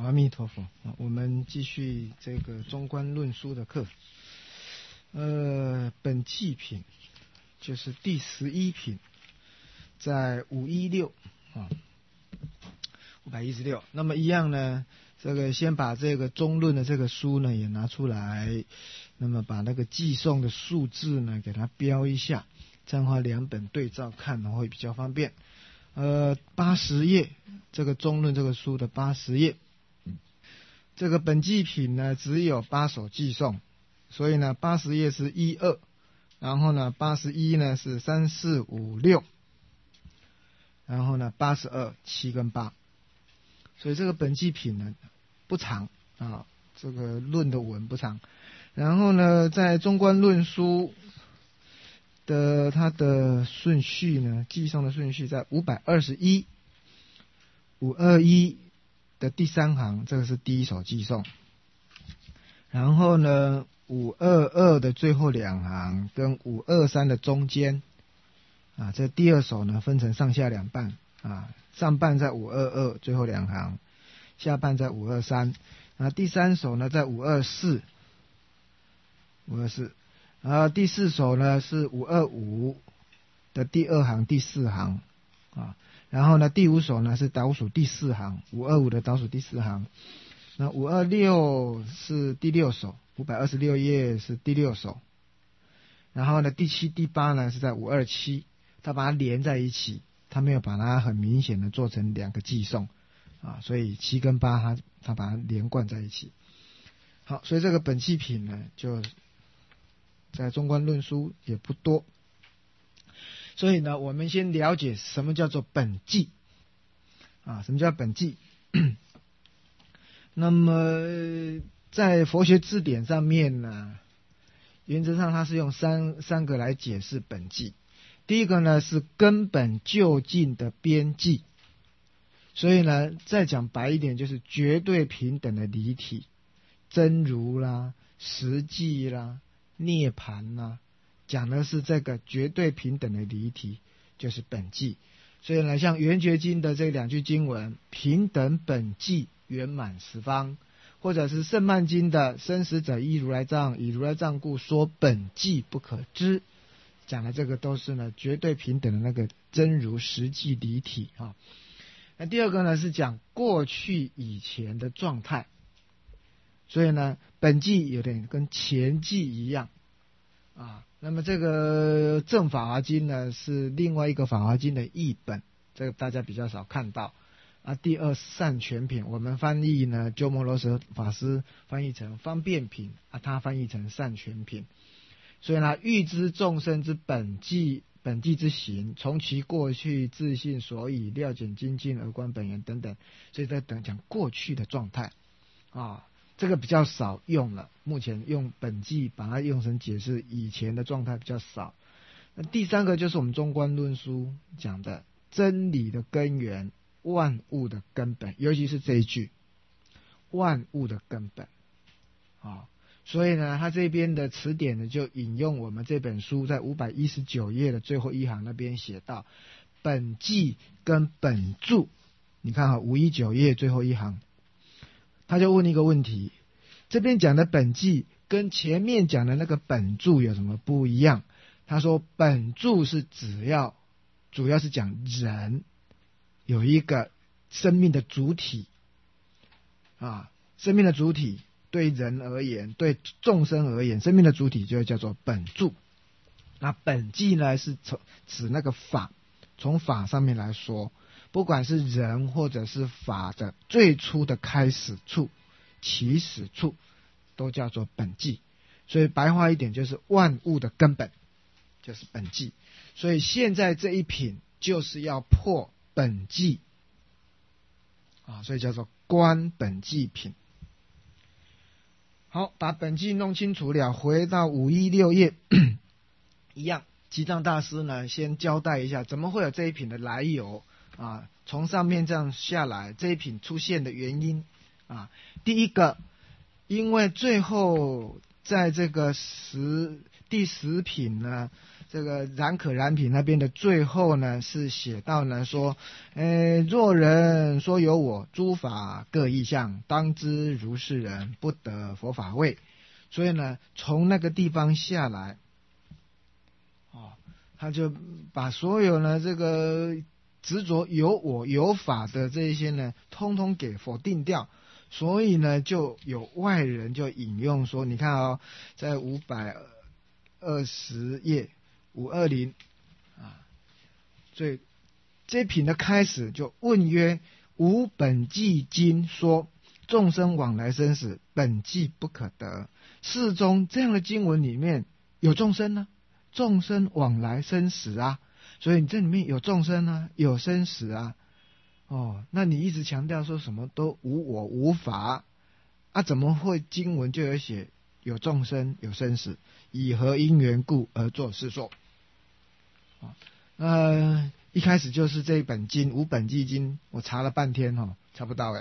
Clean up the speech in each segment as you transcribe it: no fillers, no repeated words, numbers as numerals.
阿弥陀佛。我们继续这个中观论书的课。本纪品就是第11品，在516啊，516。那么一样呢，这个先把这个中论的这个书呢也拿出来，那么把那个寄送的数字呢给它标一下，这样的话两本对照看呢会比较方便。80页，这个中论这个书的80页。这个本纪品呢只有8首寄送，所以呢80页是1、2，然后呢81呢是3、4、5、6，然后呢82、7跟8，所以这个本纪品呢不长啊，这个论的文不长。然后呢在中观论书的它的顺序呢，寄送的顺序在521、521的第3行，这个是第一首寄送。然后呢522的最后2行跟523的中间啊，这第二首呢分成上下两半啊，上半在522最后2行，下半在523。啊，第3首呢在524，然后第4首呢是525的第2行第4行啊。然后呢第5首呢是倒数第4行，525的倒数第4行。那526是第6首，526页是第6首。然后呢第7、第8呢是在527，他把它连在一起，他没有把它很明显的做成2个寄送啊，所以7跟8他把它连贯在一起。好，所以这个本纪品呢就在中观论书也不多。所以呢我们先了解什么叫做本纪啊，什么叫本纪那么在佛学字典上面呢，原则上它是用三个来解释本纪。第一个呢是根本究竟的边际，所以呢再讲白一点就是绝对平等的离体，真如啦、实际啦、涅槃啦，讲的是这个绝对平等的离体，就是本纪。所以呢像圆觉经的这2句经文，平等本纪圆满十方，或者是圣曼经的生死者依如来藏，以如来藏故说本纪不可知，讲的这个都是呢绝对平等的那个真如实际离体啊。那第二个呢是讲过去以前的状态，所以呢本纪有点跟前纪一样啊。那么这个正法华经呢是另外一个法华经的译本，这个大家比较少看到啊。第二善全品，我们翻译呢鸠摩罗什法师翻译成方便品啊，他翻译成善全品。所以呢欲知众生之本纪之行，从其过去自性所以，料简精进而观本源等等，所以在讲过去的状态啊，这个比较少用了，目前用本纪把它用成解释以前的状态比较少。那第3个就是我们中观论书讲的真理的根源，万物的根本，尤其是这一句万物的根本啊。所以呢他这边的词典呢就引用我们这本书在519页的最后1行那边写到本纪跟本注，你看519页最后1行，他就问一个问题，这边讲的本纪跟前面讲的那个本注有什么不一样？他说本注是主要是讲人有一个生命的主体啊，生命的主体对人而言，对众生而言，生命的主体就叫做本注。那本纪呢是指那个法，从法上面来说，不管是人或者是法的最初的开始处、起始处，都叫做本纪。所以白话一点就是万物的根本就是本纪。所以现在这一品就是要破本纪啊，所以叫做观本纪品。好，把本纪弄清楚了，回到516页一样，吉藏大师呢先交代一下怎么会有这一品的来由啊，从上面这样下来这一品出现的原因啊。第一个，因为最后在这个第10品呢， 这个然可然品那边的最后呢，是写到呢说，若人说有我，诸法各异相，当知如是人不得佛法位。所以呢，从那个地方下来，他就把所有呢这个执着有我有法的这一些呢，通通给否定掉。所以呢，就有外人就引用说，你看在520页520所以这品的开始就问曰：吾本纪经说，众生往来生死，本纪不可得。世中这样的经文里面有众生呢，众生往来生死啊，所以你这里面有众生啊，有生死啊。那你一直强调说什么都无我无法啊，怎么会经文就有写有众生有生死？以何因缘故而作是说？一开始就是这一本经五本纪经，我查了半天查不到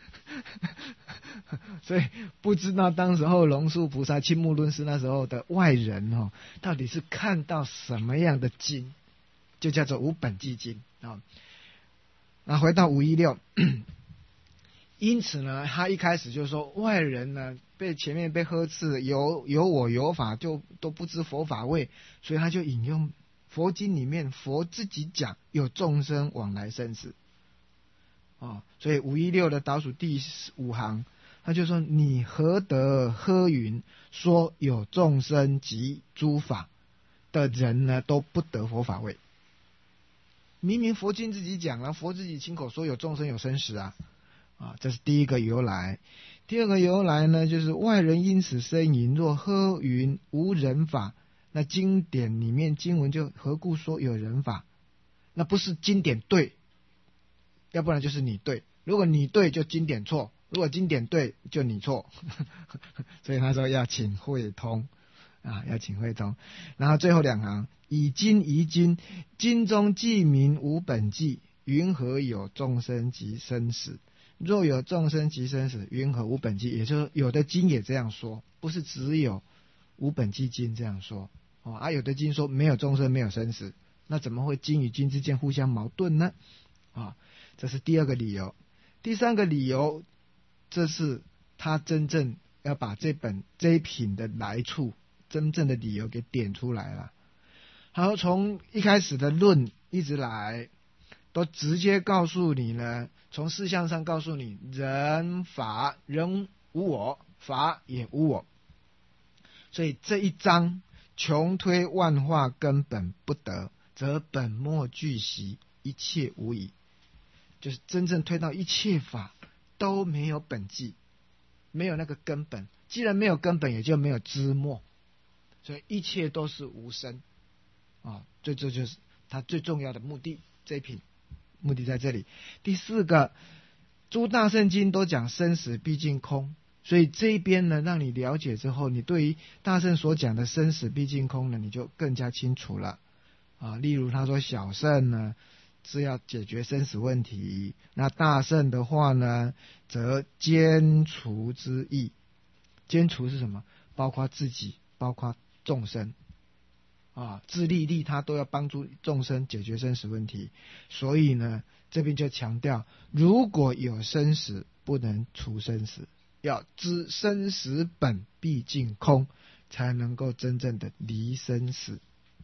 所以不知道当时候龙树菩萨青木论师那时候的外人到底是看到什么样的经，就叫做五本纪经那回到516，因此呢，他一开始就说外人呢前面被呵斥有我有法，就都不知佛法位，所以他就引用佛经里面佛自己讲有众生往来生死所以516的倒数第5行，他就说你何得呵云说有众生及诸法的人呢都不得佛法位？明明佛经自己讲了，佛自己亲口说有众生有生死这是第一个由来。第二个由来呢，就是外人因此呻吟，若呵云无人法，那经典里面经文就何故说有人法？那不是经典对，要不然就是你对。如果你对，就经典错；如果经典对，就你错。所以他说要请会通要请会通。然后最后2行，以经疑经，经中记明无本纪，云何有众生及生死？若有众生及生死，云何无本纪？也就是说，有的经也这样说，不是只有无本纪经这样说有的经说没有众生没有生死，那怎么会经与经之间互相矛盾呢？这是第二个理由。第三个理由，这是他真正要把这一品的来处真正的理由给点出来了。好，从一开始的论一直来都直接告诉你呢，从事项上告诉你，人法人无我，法也无我。所以这一章穷推万化根本不得，则本末俱习，一切无疑。就是真正推到一切法都没有本纪，没有那个根本。既然没有根本，也就没有枝末，所以一切都是无生这就是他最重要的目的。这一品目的在这里。第4个，诸大圣经都讲生死毕竟空，所以这一边呢，让你了解之后，你对于大圣所讲的生死毕竟空呢，你就更加清楚了例如他说小圣呢是要解决生死问题，那大圣的话呢，则兼除之意。兼除是什么？包括自己，包括众生自利利他都要帮助众生解决生死问题。所以呢，这边就强调，如果有生死，不能除生死，要知生死本毕竟空，才能够真正的离生死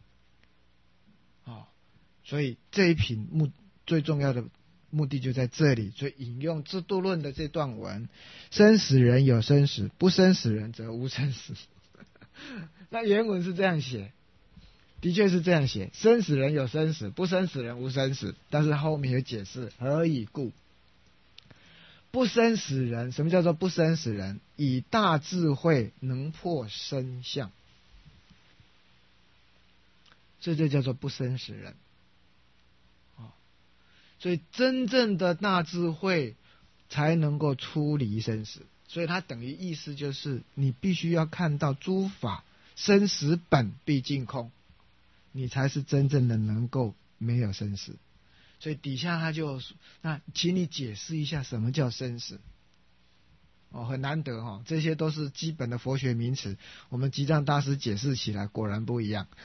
所以这一品最重要的目的就在这里。所以引用制度论的这段文，生死人有生死，不生死人则无生死。那原文是这样写，的确是这样写，生死人有生死，不生死人无生死。但是后面有解释何以故。不生死人，什么叫做不生死人？以大智慧能破生相，这就叫做不生死人所以真正的大智慧才能够出离生死。所以它等于意思就是，你必须要看到诸法生死本毕竟空，你才是真正的能够没有生死。所以底下他就那请你解释一下什么叫生死很难得这些都是基本的佛学名词，我们吉藏大师解释起来果然不一样。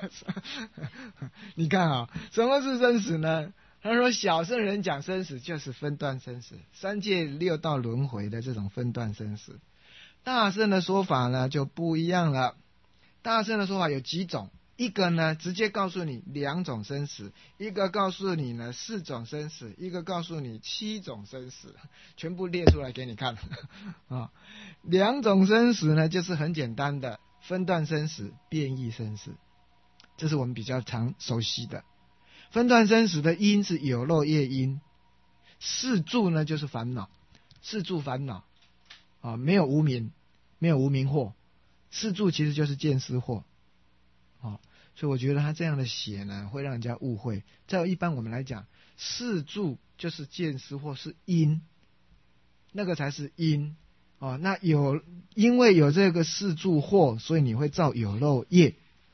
你看什么是生死呢？他说小圣人讲生死就是分段生死，三界六道轮回的这种分段生死。大圣的说法呢就不一样了，大圣的说法有几种，一个呢直接告诉你2种生死，一个告诉你呢4种生死，一个告诉你7种生死，全部列出来给你看。2种生死呢就是很简单的分段生死、变异生死，这是我们比较常熟悉的。分段生死的因是有漏业因，四住呢就是烦恼，四住烦恼没有无明，没有无明惑，四住其实就是见思惑。所以我觉得他这样的写呢会让人家误会。在一般我们来讲，四住就是见思惑是因，那个才是因那因为有这个四住惑，所以你会造有漏业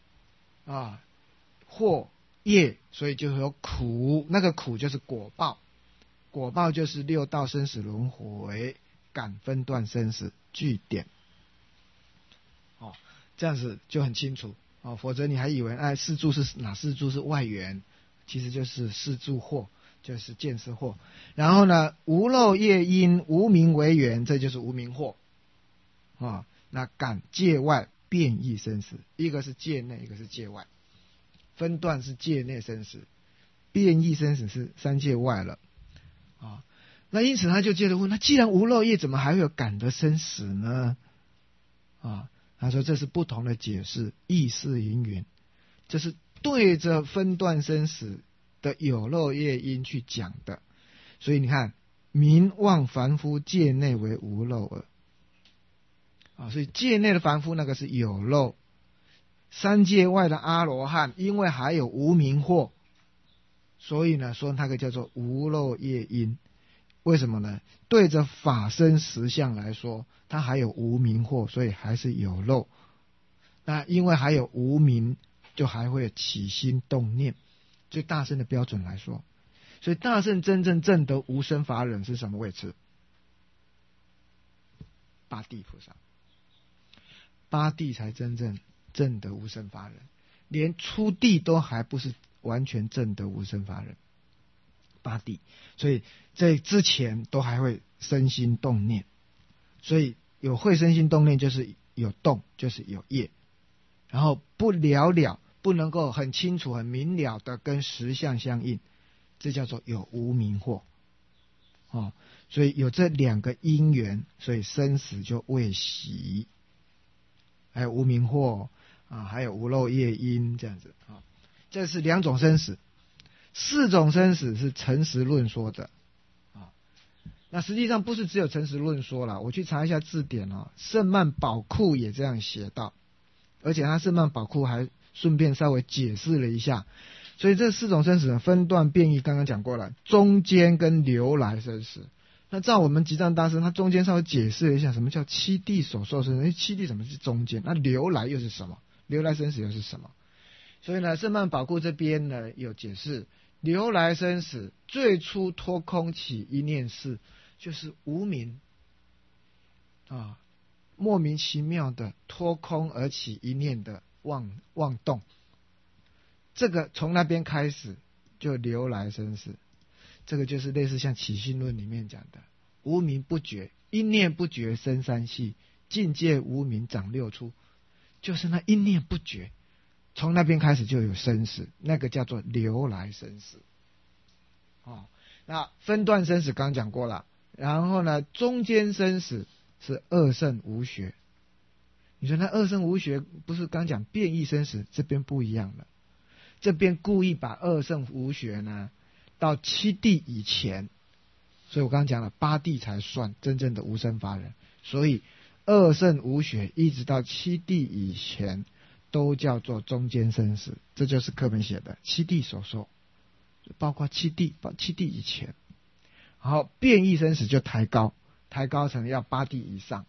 惑业，所以就有苦，那个苦就是果报，果报就是6道生死轮回，感分段生死据点。这样子就很清楚否则你还以为四住是哪四住是外缘，其实就是四住惑，就是见思惑。然后呢，无漏业因无明为缘，这就是无明惑那感界外变异生死，一个是界内，一个是界外。分段是界内生死，变异生死是三界外了那因此他就接着问，那既然无漏业，怎么还会有感得生死呢？他说这是不同的解释，意思云云，这是对着分段生死的有漏业因去讲的。所以你看，名望凡夫界内为无漏耳所以界内的凡夫那个是有漏，三界外的阿罗汉因为还有无明惑，所以呢说那个叫做无漏业因。为什么呢？对着法身实相来说，它还有无明惑，所以还是有漏。那因为还有无明，就还会起心动念。就大乘的标准来说，所以大乘真正证得无生法忍是什么位置？八地菩萨，八地才真正证得无生法忍，连初地都还不是完全证得无生法忍。八地，所以在之前都还会生心动念，所以有会生心动念就是有动，就是有业，然后不了了，不能够很清楚很明了的跟实相相应，这叫做有无明惑所以有这2个因缘，所以生死就未息，还有无明惑还有无漏业因，这样子这是2种生死。4种生死是诚实论说的那实际上不是只有诚实论说啦，我去查一下字典圣曼宝库也这样写到，而且他圣曼宝库还顺便稍微解释了一下。所以这4种生死的分段变异刚刚讲过了，中间跟流来生死。那照我们吉藏大师他中间稍微解释了一下什么叫七地所受生死，七地什么是中间，那流来又是什么，流来生死又是什么。所以呢圣曼宝库这边呢有解释，流来生死最初脱空起一念事，就是无明莫名其妙的脱空而起一念的妄动，这个从那边开始就流来生死。这个就是类似像起信论里面讲的无明不觉，一念不觉生三系，境界无明长6出，就是那一念不觉，从那边开始就有生死，那个叫做流来生死那分段生死刚讲过了，然后呢中间生死是二圣无学。你说那二圣无学不是刚讲变异生死，这边不一样了，这边故意把二圣无学呢到7地以前，所以我刚刚讲了8地才算真正的无生法忍，所以二圣无学一直到7地以前都叫做中间生死，这就是课本写的7地所受，包括7地以前。然后变异生死就抬高成要8地以上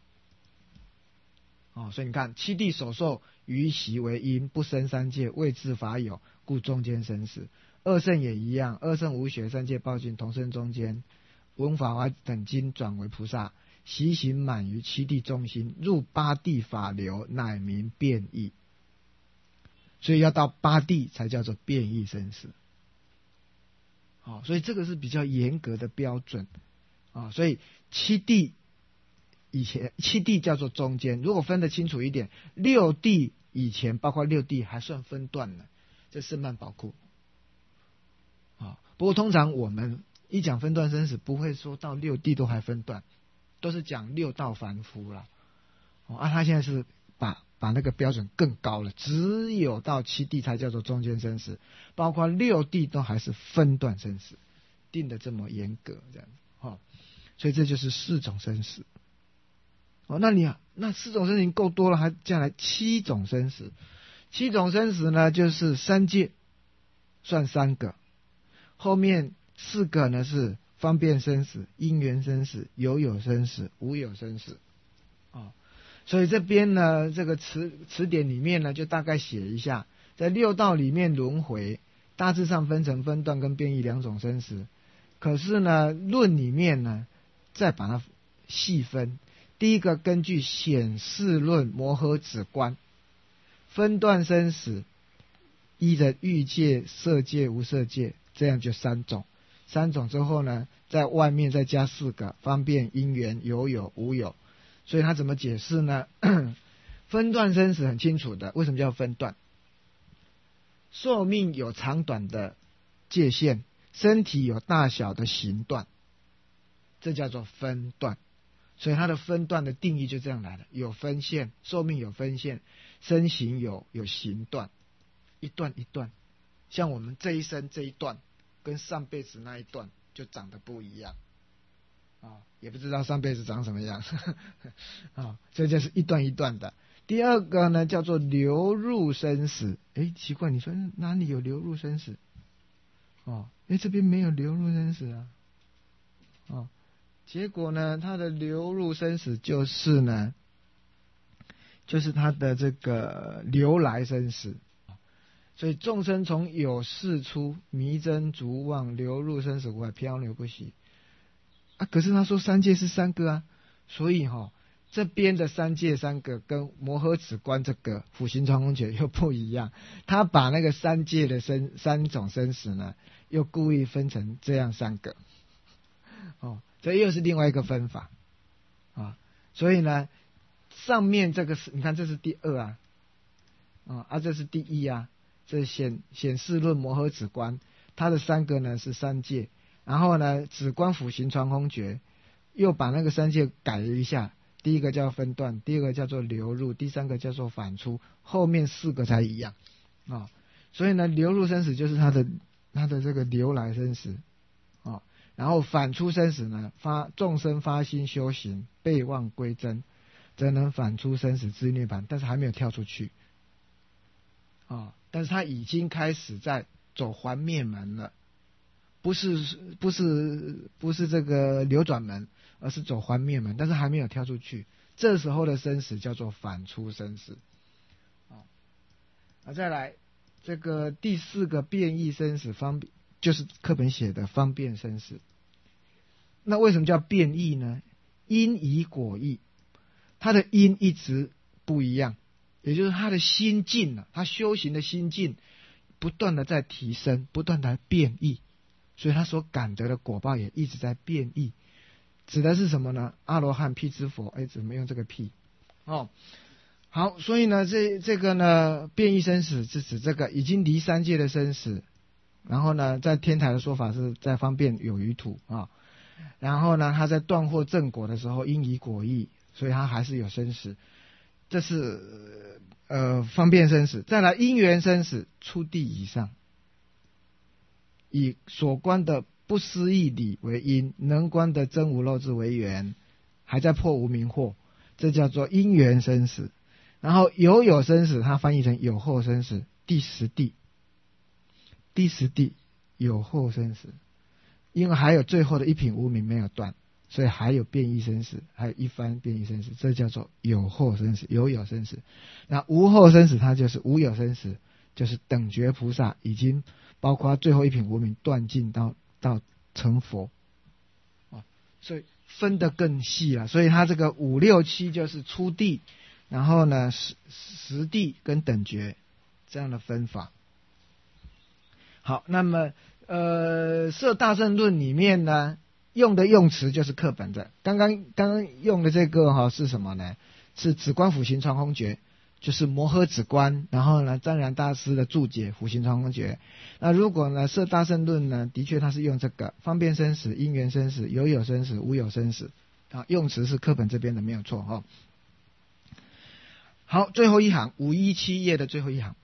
所以你看7地所受于习为因，不生三界，未自法有，故中间生死。二圣也一样，二圣无学，三界报尽，同生中间，闻法华等经转为菩萨， 习行满于七地中心，入八地法流，乃名变异。所以要到八地才叫做变异生死。所以这个是比较严格的标准。所以七地以前，七地叫做中间，如果分得清楚一点，六地以前包括六地还算分段呢，这圣曼宝库。不过通常我们一讲分段生死，不会说到六地都还分段，都是讲六道凡夫啦。他现在是把那个标准更高了，只有到七地才叫做中间生死，包括六地都还是分段生死，定的这么严格这样子。所以这就是四种生死。那四种生死已经够多了，还接下来七种生死。七种生死呢，就是三界算三个，后面四个呢是方便生死、因缘生死、有有生死、无有生死。所以这边呢，这个词典里面呢，就大概写一下，在六道里面轮回，大致上分成分段跟变异两种生死。可是呢，论里面呢，再把它细分。第一个，根据显示论摩诃止观，分段生死，依着欲界、色界、无色界，这样就三种。三种之后呢，在外面再加四个，方便、因缘、有有、无有。所以他怎么解释呢？分段生死很清楚的，为什么叫分段？寿命有长短的界限，身体有大小的形段，这叫做分段。所以它的分段的定义就这样来的，有分线，寿命有分线，身形有形段，一段一段。像我们这一生这一段，跟上辈子那一段就长得不一样。也不知道上辈子长什么样。这就是一段一段的。第二个呢，叫做流入生死。奇怪，你说哪里有流入生死？这边没有流入生死啊。结果呢，它的流入生死就是呢，就是它的这个流来生死。所以众生从有事出，迷真逐妄，流入生死无海，漂流不息。可是他说三界是三个啊，所以这边的三界三个跟摩诃止观这个普行传空诀又不一样，他把那个三界的三种生死呢，又故意分成这样三个。这又是另外一个分法所以呢，上面这个是你看，这是第二这是第一这是显示论摩诃止观，它的三个呢是三界。然后呢，止观普行传空诀又把那个三界改了一下，第一个叫分段，第二个叫做流入，第三个叫做反出，后面四个才一样所以呢，流入生死就是它的这个流来生死然后反出生死呢，众生发心修行，备忘归真，则能反出生死之涅槃，但是还没有跳出去但是他已经开始在走还灭门了。不是这个流转门，而是走还灭门，但是还没有跳出去。这时候的生死叫做反出生死。再来这个第四个变异生死，就是课本写的方便生死。那为什么叫变异呢？因以果异，他的因一直不一样，也就是他的心境他修行的心境不断的在提升，不断的变异。所以他所感得的果报也一直在变异，指的是什么呢？阿罗汉、辟支佛，怎么用这个辟？好，所以呢，这个呢，变异生死是指这个已经离三界的生死，然后呢，在天台的说法是在方便有余土然后呢，他在断惑正果的时候，因以果异，所以他还是有生死，这是方便生死。再来因缘生死，出地以上。以所观的不思议理为因，能观的真无漏智为缘，还在破无明惑，这叫做因缘生死。然后有有生死，它翻译成有后生死，第十地有后生死，因为还有最后的一品无明没有断，所以还有变异生死，还有一番变异生死，这叫做有后生死、有有生死。那无后生死，它就是无有生死，就是等觉菩萨已经包括最后一品无明断尽到成佛所以分得更细了，所以他这个5、6、7就是初地，然后呢实地跟等觉这样的分法。好，那么摄大乘论里面呢用的用词就是课本的，刚刚用的这个是什么呢？是止观辅行传空诀，就是摩诃止观，然后呢湛然大师的注解辅行传空诀。那如果呢摄大乘论呢，的确他是用这个方便生死、因缘生死、有生死、无有生死啊，用词是课本这边的没有错哈。好，最后一行517页的最后一行，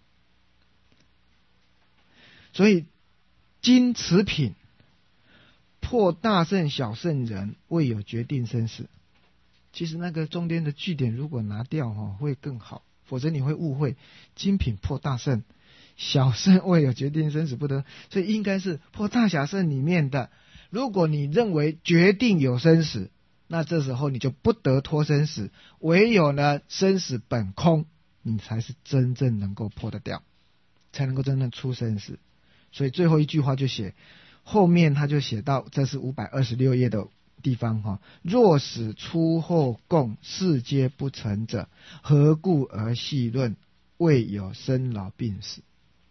所以今此品破大圣小圣人未有决定生死。其实那个中间的句点如果拿掉会更好，否则你会误会今品破大圣小圣未有决定生死不得，所以应该是破大小圣里面的，如果你认为决定有生死，那这时候你就不得脱生死，唯有呢生死本空，你才是真正能够破得掉，才能够真正出生死。所以最后一句话就写，后面他就写到，这是526页的地方若使出后供世皆不成者，何故而细论？未有生老病死。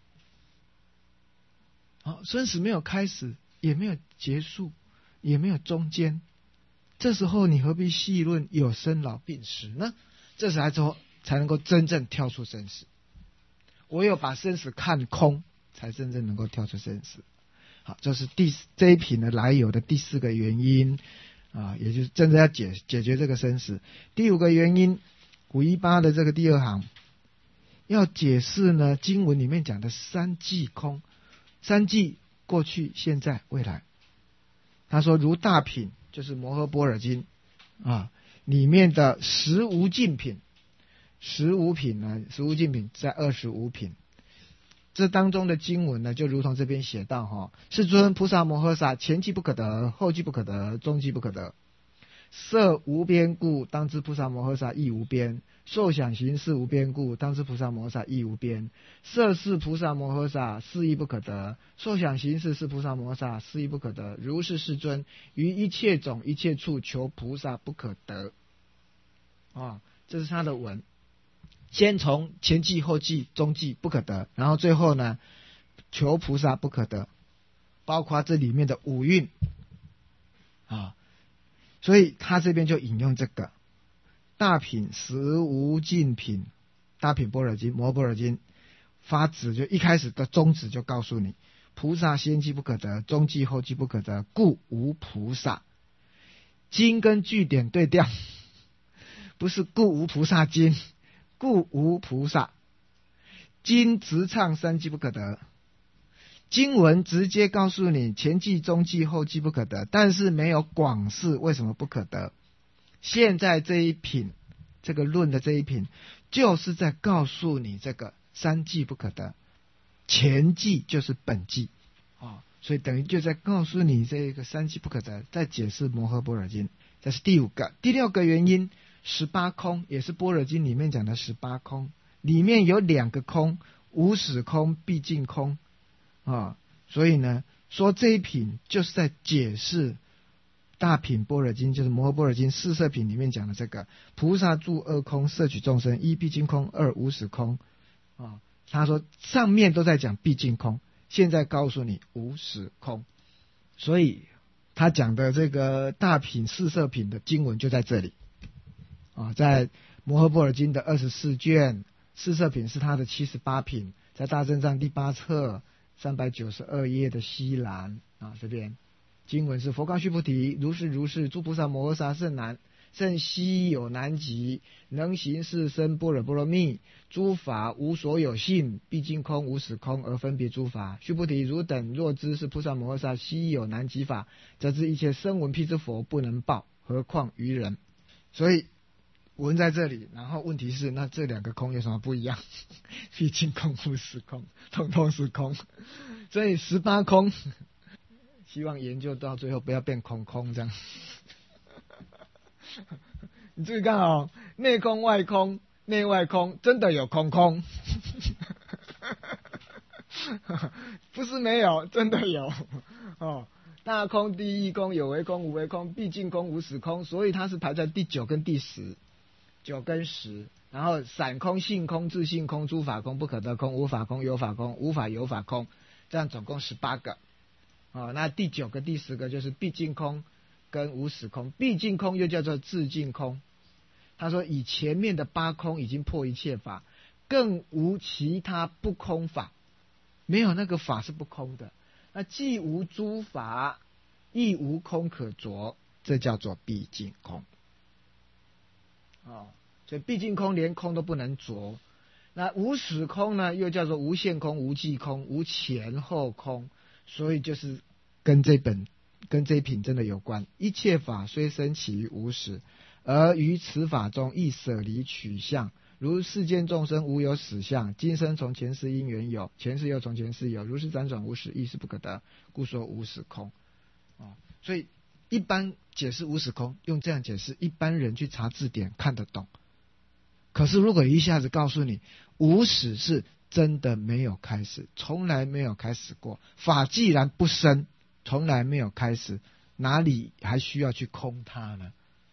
生死没有开始，也没有结束，也没有中间，这时候你何必细论有生老病死呢？这时候才能够真正跳出生死，唯有把生死看空，才真正能够跳出生死。好，这是这一品的来由的第4个原因也就是真正要解决这个生死。第5个原因，518的这个第2行要解释呢经文里面讲的三际空，三际过去、现在、未来。他说如大品就是摩诃般若经里面的十无尽品，15品呢，15尽品在25品。这当中的经文呢，就如同这边写到世尊菩萨摩诃萨前际不可得，后际不可得，中际不可得。色无边故，当知菩萨摩诃萨亦无边；受想行识无边故，当知菩萨摩诃萨亦无边。色是菩萨摩诃萨，是亦不可得；受想行识是菩萨摩诃萨，是亦不可得。如是世尊，于一切种一切处求菩萨不可得。这是他的文。先从前际、后际、中际不可得，然后最后呢，求菩萨不可得，包括这里面的五蕴所以他这边就引用这个大品十无尽品大品般若经摩诃般若经发旨，就一开始的宗旨就告诉你，菩萨先际不可得，中际后际不可得，故无菩萨。经跟句点对调，不是故无菩萨经，故无菩萨。经直唱三际不可得，经文直接告诉你前际、中际、后际不可得，但是没有广释为什么不可得。现在这一品，这个论的这一品，就是在告诉你这个三际不可得，前际就是本际所以等于就在告诉你这个三际不可得，在解释摩诃般若经。这是第5个。第6个原因，18空也是般若经里面讲的18空，里面有2个空，无始空、毕竟空所以呢，说这一品就是在解释大品般若经，就是摩诃般若经四摄品里面讲的这个菩萨住2空，摄取众生，一毕竟空，二无始空他说上面都在讲毕竟空，现在告诉你无始空，所以他讲的这个大品四摄品的经文就在这里在摩诃般若经的24卷，四摄品是他的78品，在大正藏第8册392页的西栏这边经文是佛告须菩提，如是如是，诸菩萨摩诃萨甚难，甚稀有难及，能行是身般若波罗蜜，诸法无所有性，毕竟空无始空，而分别诸法。须菩提，汝等若知是菩萨摩诃萨稀有难及法，则知一切声闻辟支佛不能报，何况于人。所以文在这里，然后问题是那这2个空有什么不一样？毕竟空无始空，通通是空，所以18空希望研究到最后不要变空空这样你注意看内空外空，内外空，真的有空空不是没有，真的有大空、第一空、有为空、无为空、毕竟空、无始空，所以它是排在第9跟第10，9跟10。然后散空、性空、自性空、诸法空、不可得空、无法空、有法空、无法有法空，这样总共18个。那第9个、第10个就是毕竟空跟无始空。毕竟空又叫做自净空。他说以前面的8空已经破一切法，更无其他不空法，没有那个法是不空的。那既无诸法，亦无空可着，这叫做毕竟空。所以毕竟空连空都不能着。那无始空呢，又叫做无限空、无际空、无前后空，所以就是跟这一品真的有关。一切法虽生起于无始，而于此法中亦舍离取相，如世间众生无有死相，今生从前世因缘有，前世又从前世有，如是辗转无始，亦是不可得，故说无始空。所以一般解释无始空用这样解释，一般人去查字典看得懂。可是如果一下子告诉你无始是真的没有开始，从来没有开始过，法既然不生，从来没有开始，哪里还需要去空它呢？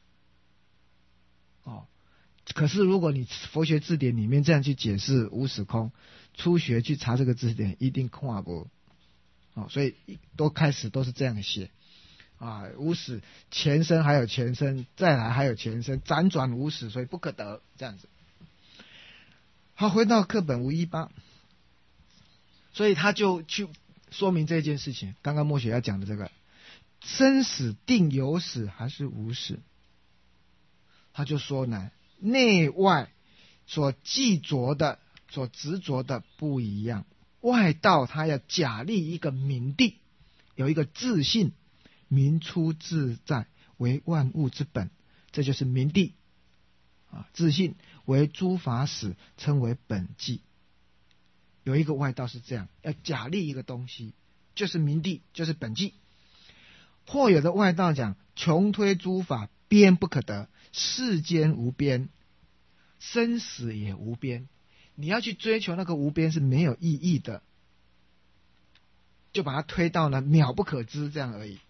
可是如果你佛学字典里面这样去解释无始空，初学去查这个字典一定看不。所以都开始都是这样写。无始前生还有前生，再来还有前生，辗转无始，所以不可得，这样子。好，回到课本518，所以他就去说明这件事情。刚刚默雪要讲的这个生死定有始还是无始，他就说呢，内外所记着的、所执着的不一样。外道他要假立一个明谛，有一个自性，明出自在，为万物之本，这就是明谛。自性为诸法始，称为本寂。有一个外道是这样，要假立一个东西，就是明谛，就是本寂。或有的外道讲，穷推诸法，边不可得，世间无边，生死也无边。你要去追求那个无边是没有意义的，就把它推到呢渺不可知这样而已。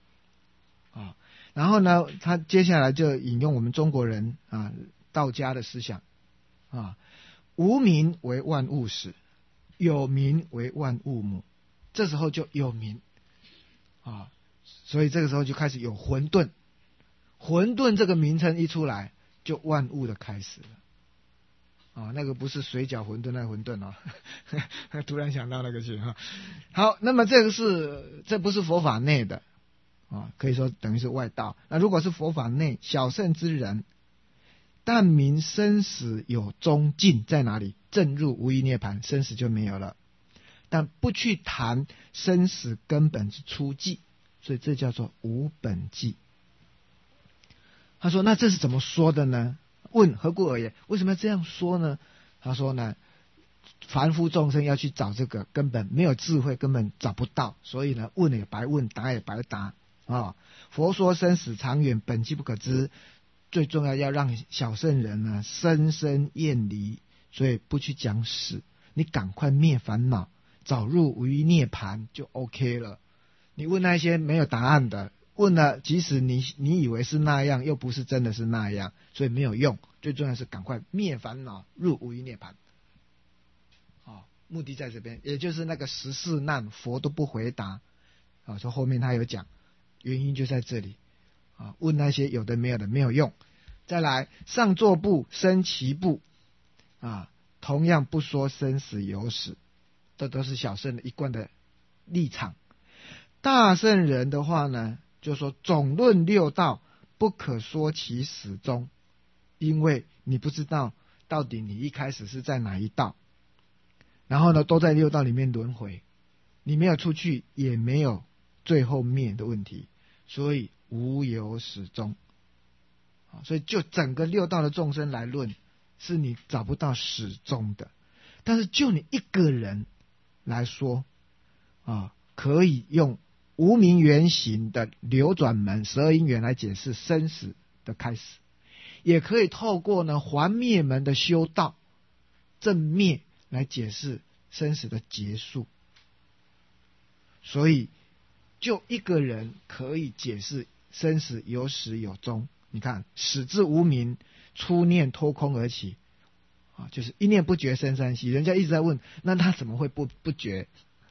然后呢，他接下来就引用我们中国人道家的思想无明为万物始，有明为万物母。这时候就有明所以这个时候就开始有混沌。混沌这个名称一出来，就万物的开始了。那个不是水饺馄饨那混沌突然想到那个去好，那么这不是佛法内的可以说等于是外道。那如果是佛法内小圣之人，但明生死有终尽在哪里，正入无余涅槃，生死就没有了，但不去谈生死根本之初际，所以这叫做无本寂。他说那这是怎么说的呢？问何故而言？为什么要这样说呢？他说呢，凡夫众生要去找这个，根本没有智慧，根本找不到，所以呢，问也白问，答也白答佛说生死长远，本寂不可知，最重要要让小圣人呢深深厌离，所以不去讲死，你赶快灭烦恼，早入无余涅槃就 OK 了。你问那些没有答案的，问了即使你以为是那样，又不是真的是那样，所以没有用。最重要是赶快灭烦恼，入无余涅槃。目的在这边，也就是那个14难佛都不回答所以后面他有讲原因就在这里问那些有的没有的没有用。再来上座部生其部同样不说生死有始，这都是小圣的一贯的立场。大圣人的话呢，就说总论六道不可说其始终，因为你不知道到底你一开始是在哪一道，然后呢都在六道里面轮回，你没有出去也没有最后面的问题，所以无有始终。所以就整个六道的众生来论，是你找不到始终的。但是就你一个人来说可以用无明缘行的流转门12因缘来解释生死的开始，也可以透过呢还灭门的修道正灭来解释生死的结束。所以就一个人可以解释生死有始有终。你看，始至无明，初念脱空而起，就是一念不觉生三息。人家一直在问，那他怎么会不觉？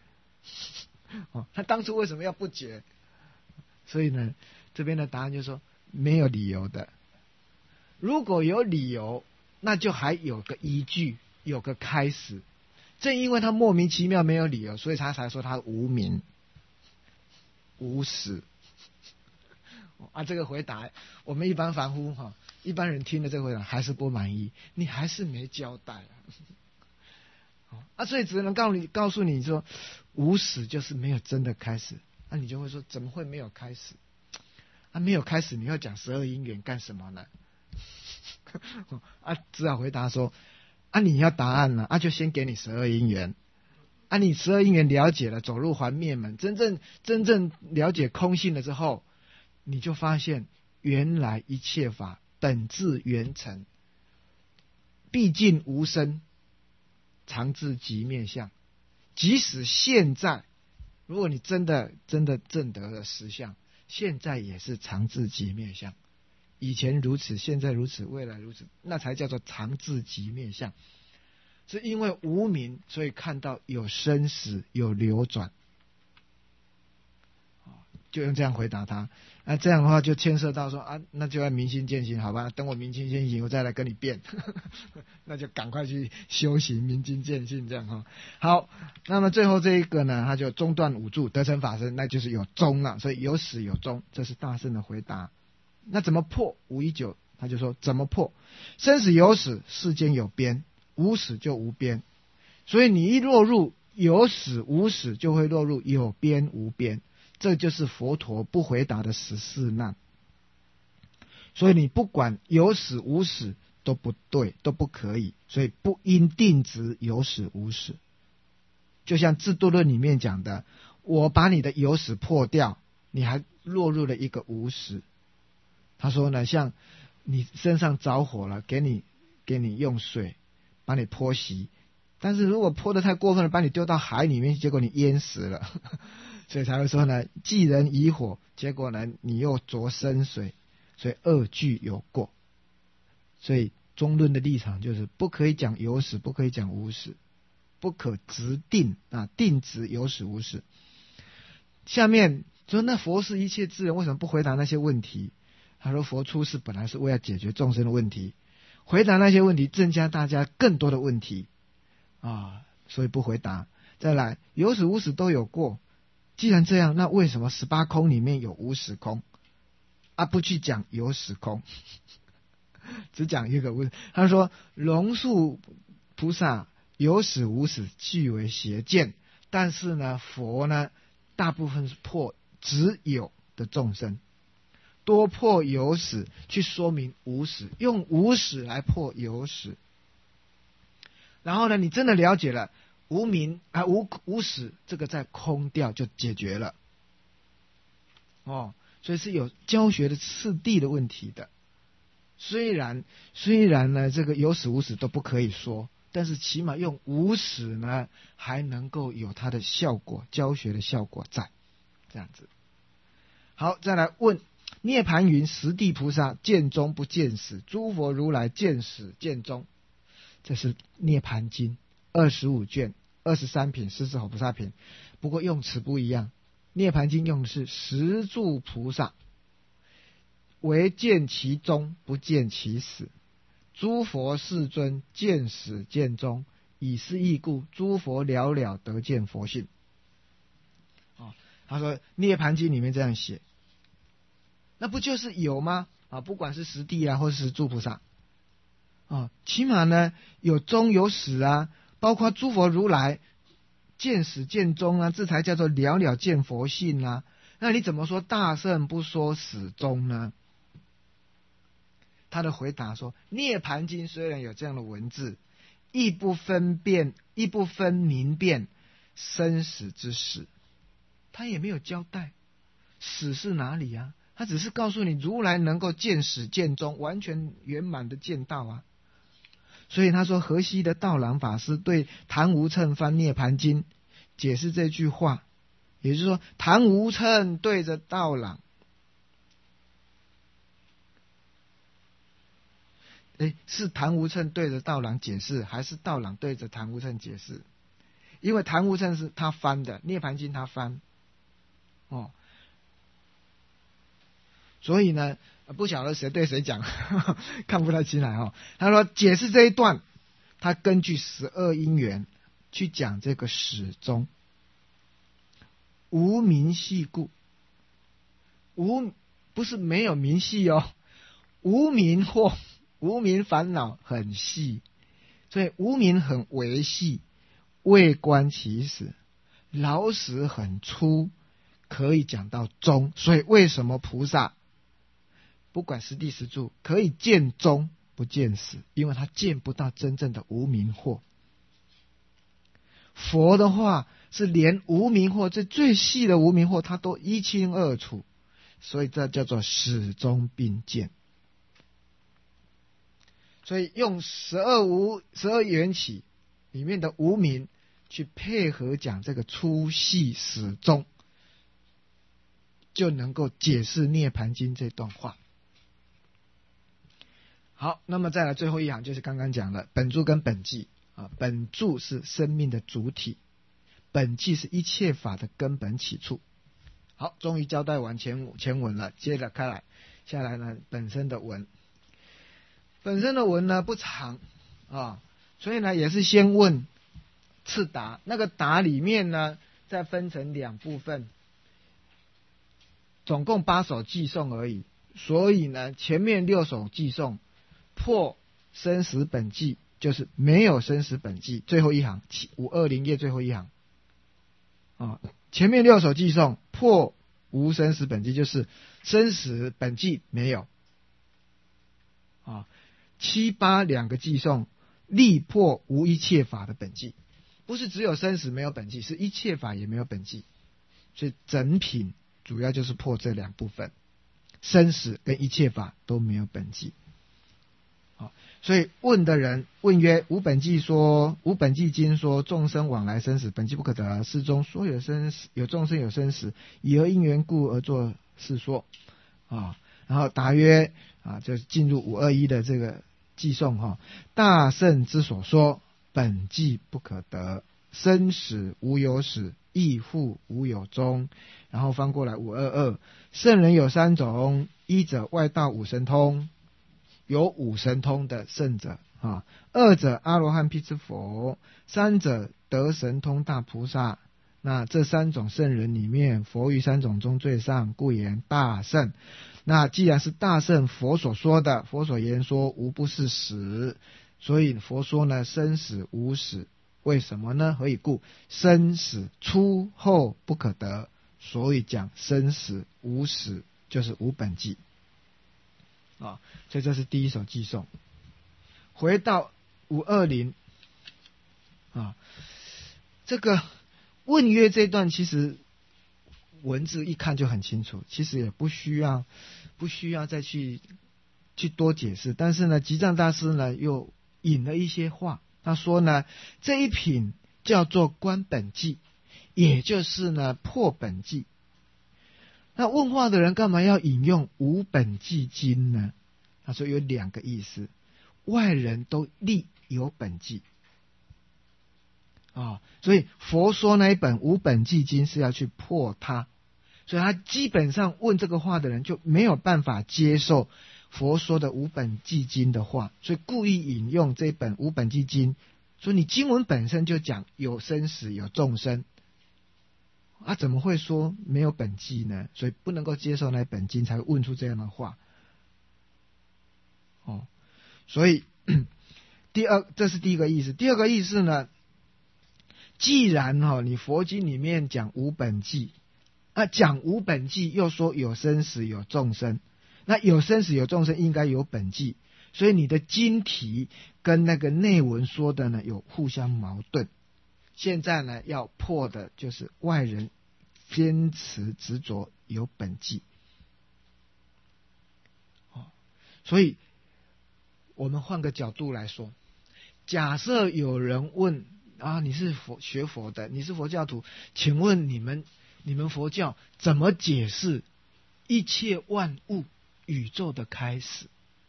他当初为什么要不觉？所以呢，这边的答案就是说没有理由的。如果有理由，那就还有个依据，有个开始。正因为他莫名其妙没有理由，所以他才说他无明无始。这个回答我们一般凡夫一般人听了这个回答还是不满意，你还是没交代所以只能告诉你说无始就是没有真的开始。你就会说怎么会没有开始？没有开始你要讲12因缘干什么呢？只好回答说你要答案了就先给你12因缘。你12因缘了解了，走入还灭门，真正了解空性了之后，你就发现原来一切法本自圆成，毕竟无生，常自即灭相。即使现在，如果你真的证得了实相，现在也是常自即灭相。以前如此，现在如此，未来如此，那才叫做常自即灭相。是因为无明，所以看到有生死，有流转，就用这样回答他。这样的话就牵涉到说那就要明心见性，好吧？等我明心见性，我再来跟你辩。那就赶快去修行明心见性，这样好，那么最后这一个呢，他就中断五住，得成法身，那就是有终了，所以有始有终，这是大圣的回答。那怎么破519？他就说怎么破？生死有始，世间有边，无始就无边。所以你一落入有始无始，就会落入有边无边。这就是佛陀不回答的14难。所以你不管有始无始都不对，都不可以，所以不应定执有始无始。就像制度论里面讲的，我把你的有始破掉，你还落入了一个无始。他说呢，像你身上着火了，给你用水把你泼熄，但是如果泼得太过分了，把你丢到海里面，结果你淹死了。所以才会说呢，济人以火，结果呢你又着生水，所以二俱有过。所以中论的立场就是不可以讲有始，不可以讲无始，不可直定定执有始无始。下面说那佛是一切智人，为什么不回答那些问题？他说佛出世本来是为了解决众生的问题，回答那些问题增加大家更多的问题所以不回答。再来，有始无始都有过，既然这样，那为什么18空里面有无始空不去讲有始空？只讲一个问题。他说龙树菩萨有始无始据为邪见，但是呢佛呢大部分是破只有的众生，多破有始去说明无始，用无始来破有始。然后呢你真的了解了无明无始，这个在空掉就解决了所以是有教学的次第的问题的。虽然呢这个有始无始都不可以说，但是起码用无始呢还能够有它的效果，教学的效果在这样子。好，再来问涅盘云十地菩萨见终不见始，诸佛如来见始见终。这是涅盘经25卷23品狮子吼菩萨品，不过用词不一样。涅盘经用的是十住菩萨，唯见其终不见其始，诸佛世尊见始见终，以是义故，诸佛了了得见佛性。他说涅盘经里面这样写，那不就是有吗？不管是十地或是十住菩萨起码呢有终有始包括诸佛如来见始见终这才叫做了了见佛性那你怎么说大圣不说始终呢？他的回答说，涅盘经虽然有这样的文字，亦不分明辨生死之始，他也没有交代始是哪里他只是告诉你如来能够见始见终，完全圆满的见到所以他说河西的道朗法师对昙无称翻涅盘经解释这句话也就是说，唐无称对着道朗，是唐无称对着道朗解释，还是道朗对着唐无称解释？因为唐无称是他翻的《涅盘经》，他翻所以呢，不晓得谁对谁讲，看不太清来他说解释这一段，他根据12因缘去讲这个始终，无明系故，不是没有明系无明惑，无明烦恼很细，所以无明很微细，未观其始，老死很粗，可以讲到终。所以为什么菩萨不管实地实住可以见终不见始？因为他见不到真正的无明惑。佛的话是连无明惑，这最细的无明惑他都一清二楚，所以这叫做始终并见。所以用12缘起里面的无明去配合讲这个粗细始终，就能够解释涅盘经这段话。好，那么再来最后一行，就是刚刚讲了本住跟本际本住是生命的主体，本际是一切法的根本起处。好，终于交代完前文了，接着下来呢，本身的文呢不长所以呢也是先问次答。那个答里面呢再分成2部分，总共8首偈颂而已。所以呢前面6首偈颂破生死本际，就是没有生死本际，最后一行520页最后一行前面6首偈颂破无生死本际，就是生死本际没有7、8两个偈颂力破无一切法的本际，不是只有生死没有本际，是一切法也没有本际。所以整品主要就是破这2部分，生死跟一切法都没有本际。所以问的人问曰：无本际经说众生往来生死本际不可得，世中说有生死，有众生有生死，以何因缘故而作是说然后答曰就是进入521的这个偈颂大圣之所说本际不可得，生死无有始，亦复无有终。然后翻过来522，圣人有3种，一者外道五神通，有五神通的圣者2者阿罗汉辟支佛，3者得神通大菩萨。那这3种圣人里面，佛于3种中最上，故言大圣。那既然是大圣佛所说的，佛所言说无不是始，所以佛说呢生死无始。为什么呢？何以故？生死出后不可得，所以讲生死无始，就是无本际所以这是第1首偈颂。回到520这个问曰这段其实文字一看就很清楚，其实也不需要再去多解释。但是呢吉藏大师呢又引了一些话，他说呢这一品叫做观本际，也就是呢破本际。那问话的人干嘛要引用无本际经呢？他说有2个意思，外人都立有本际所以佛说那一本无本际经是要去破它，所以他基本上问这个话的人就没有办法接受佛说的无本际经的话，所以故意引用这本无本际经，说你经文本身就讲有生死有众生怎么会说没有本际呢？所以不能够接受那本经，才会问出这样的话所以这是第一个意思。第二个意思呢，既然你佛经里面讲无本际讲无本际又说有生死有众生，那有生死有众生应该有本际，所以你的经题跟那个内文说的呢有互相矛盾。现在呢要破的就是外人坚持执着有本际所以我们换个角度来说，假设有人问你是学佛的，你是佛教徒，请问你们你们佛教怎么解释一切万物宇宙的开始？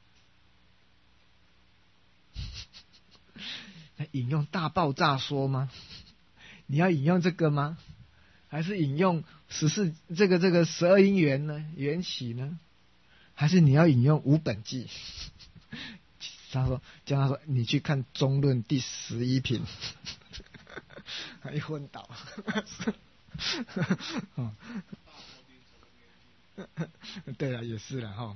那引用大爆炸说吗？你要引用这个吗？还是引用这个12因缘呢？缘起呢？还是你要引用无本纪？叫他说你去看中论第11品，一昏倒。对了，也是了哈。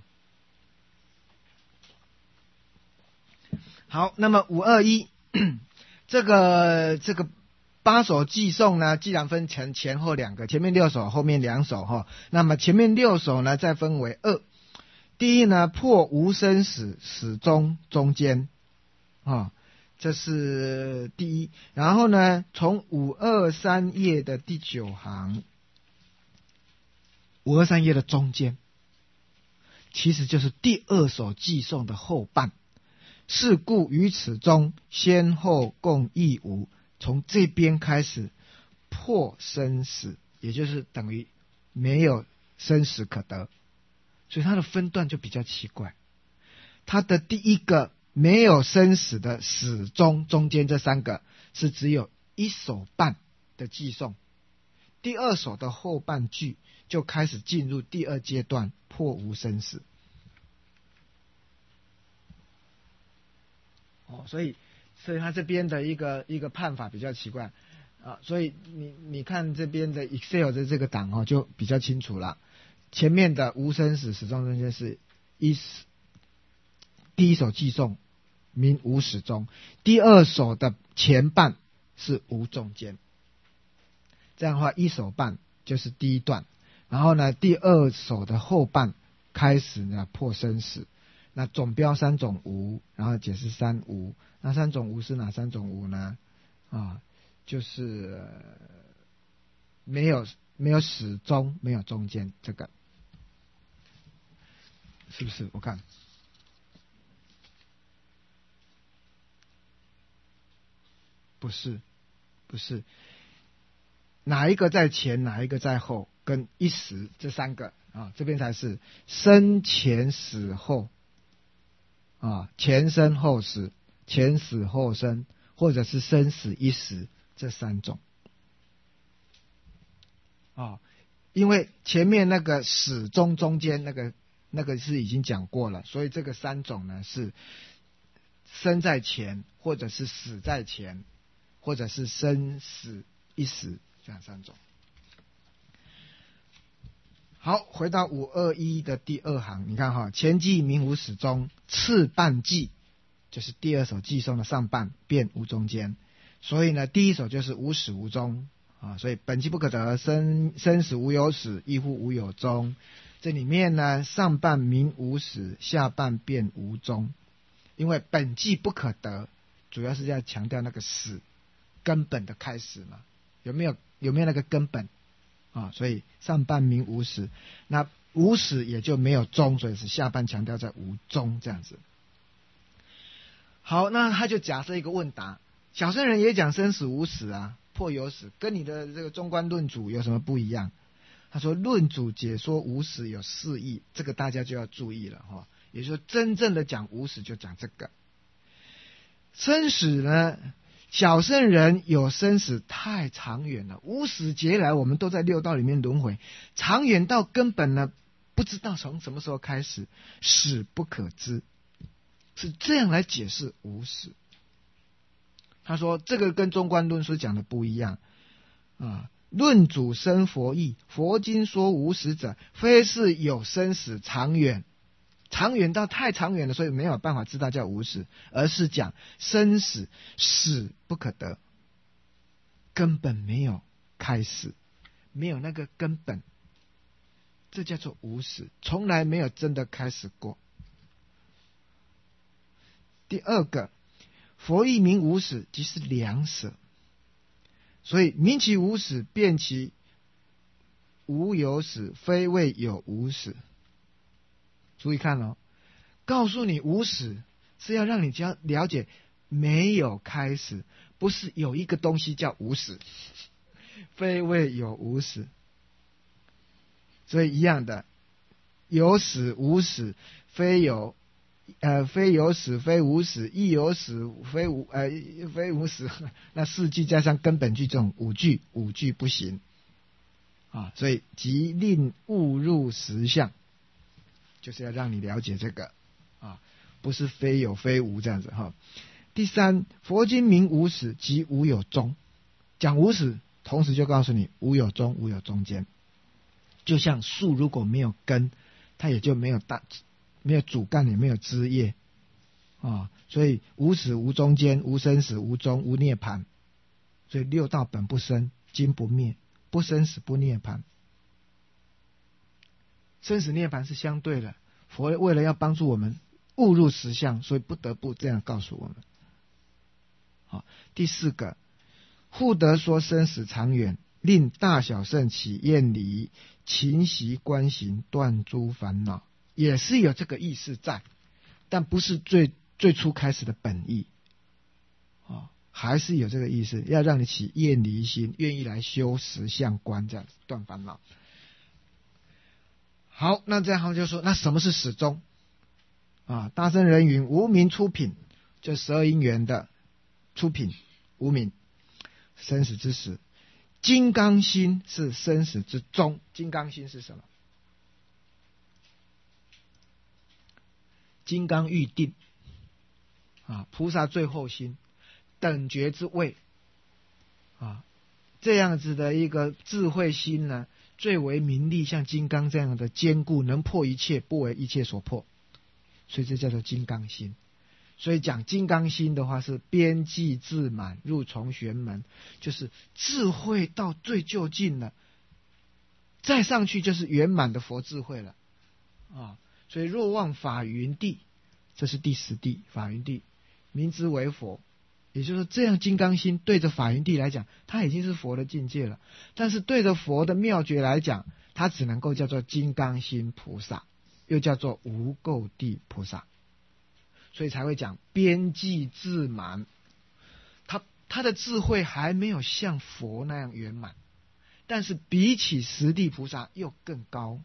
好，那么521这个八首偈颂呢，既然分成前后两个，前面6首，后面2首哈。那么前面6首呢，再分为2。第一呢，破无生死，始终中间啊，这是第一。然后呢，从523页的第9行，523页的中间，其实就是第2首偈颂的后半。是故于此中，先后共亦无。从这边开始破生死，也就是等于没有生死可得，所以它的分段就比较奇怪。它的第一个没有生死的始终中间这3个是只有1首半的偈颂，第2首的后半句就开始进入第2阶段破无生死。所以他这边的一个判法比较奇怪啊，所以你看这边的 Excel 的这个档就比较清楚了。前面的无生死始终中间是第1首偈颂名无始终，第2首的前半是无中间。这样的话1首半就是第一段，然后呢第2首的后半开始呢破生死。那总标3种无，然后解释3无。那3种无是哪3种无呢？就是没有始终，没有中间，这个是不是？我看不是，哪一个在前，哪一个在后，跟一时这3个这边才是生前死后。前生后死，前死后生，或者是生死一时，这3种。因为前面那个始终中间那个是已经讲过了，所以这个3种呢是生在前，或者是死在前，或者是生死一时，这样3种。好，回到521的第2行，你看前偈名无始终，次半偈就是第2首偈颂的上半变无中间，所以呢第1首就是无始无终所以本寂不可得，生死无有始，亦复无有终。这里面呢上半名无始，下半变无终，因为本寂不可得，主要是要强调那个始根本的开始嘛，有没有那个根本所以上半名无始，那无始也就没有终，所以是下半强调在无终这样子。好，那他就假设一个问答，小圣人也讲生死无始破有始，跟你的这个中观论主有什么不一样？他说论主解说无始有4义，这个大家就要注意了也就是说真正的讲无始就讲这个生死呢。小圣人有生死太长远了，无始劫来我们都在6道里面轮回，长远到根本呢不知道从什么时候开始，始不可知，是这样来解释无始。他说这个跟中观论师讲的不一样论主生佛意，佛经说无始者，非是有生死长远到太长远了，所以没有办法知道叫无始，而是讲生死始不可得，根本没有开始，没有那个根本，这叫做无始，从来没有真的开始过。第2个，佛意名无始，即是两舍，所以名其无始，辨其无有始，非谓有无始。注意看告诉你无始是要让你了解没有开始，不是有一个东西叫无始，非谓有无始所以一样的，有始无始，非有始非无始，亦有始非无始。那4句加上根本句这种5句不行啊。所以即令误入实相，就是要让你了解这个啊，不是非有非无这样子哈。第3，佛经名无始，即无有终。讲无始，同时就告诉你无有终，无有中间。就像树如果没有根，它也就没有主干，也没有枝叶啊。所以无始无中间，无生死无终，无涅槃。所以六道本不生，经不灭，不生死不涅槃。生死涅槃是相对的，佛为了要帮助我们误入实相，所以不得不这样告诉我们。好，第4个，复得说生死长远，令大小圣起厌离，勤习观行，断诸烦恼，也是有这个意思在，但不是最初开始的本意还是有这个意思，要让你起厌离心，愿意来修实相观，这样子断烦恼。好，那这样他们就说，那什么是始终大圣人云：无明出品，就12因缘的出品，无明生死之始。金刚心是生死之终。金刚心是什么？金刚喻定菩萨最后心，等觉之位这样子的一个智慧心呢，最为明利，像金刚这样的坚固，能破一切，不为一切所破，所以这叫做金刚心。所以讲金刚心的话，是边际自满，入从玄门，就是智慧到最究竟了，再上去就是圆满的佛智慧了所以若望法云地，这是第10地，法云地明之为佛。也就是说，这样金刚心对着法云地来讲，它已经是佛的境界了，但是对着佛的妙觉来讲，它只能够叫做金刚心菩萨，又叫做无垢地菩萨，所以才会讲边际自满。他的智慧还没有像佛那样圆满，但是比起十地菩萨又更高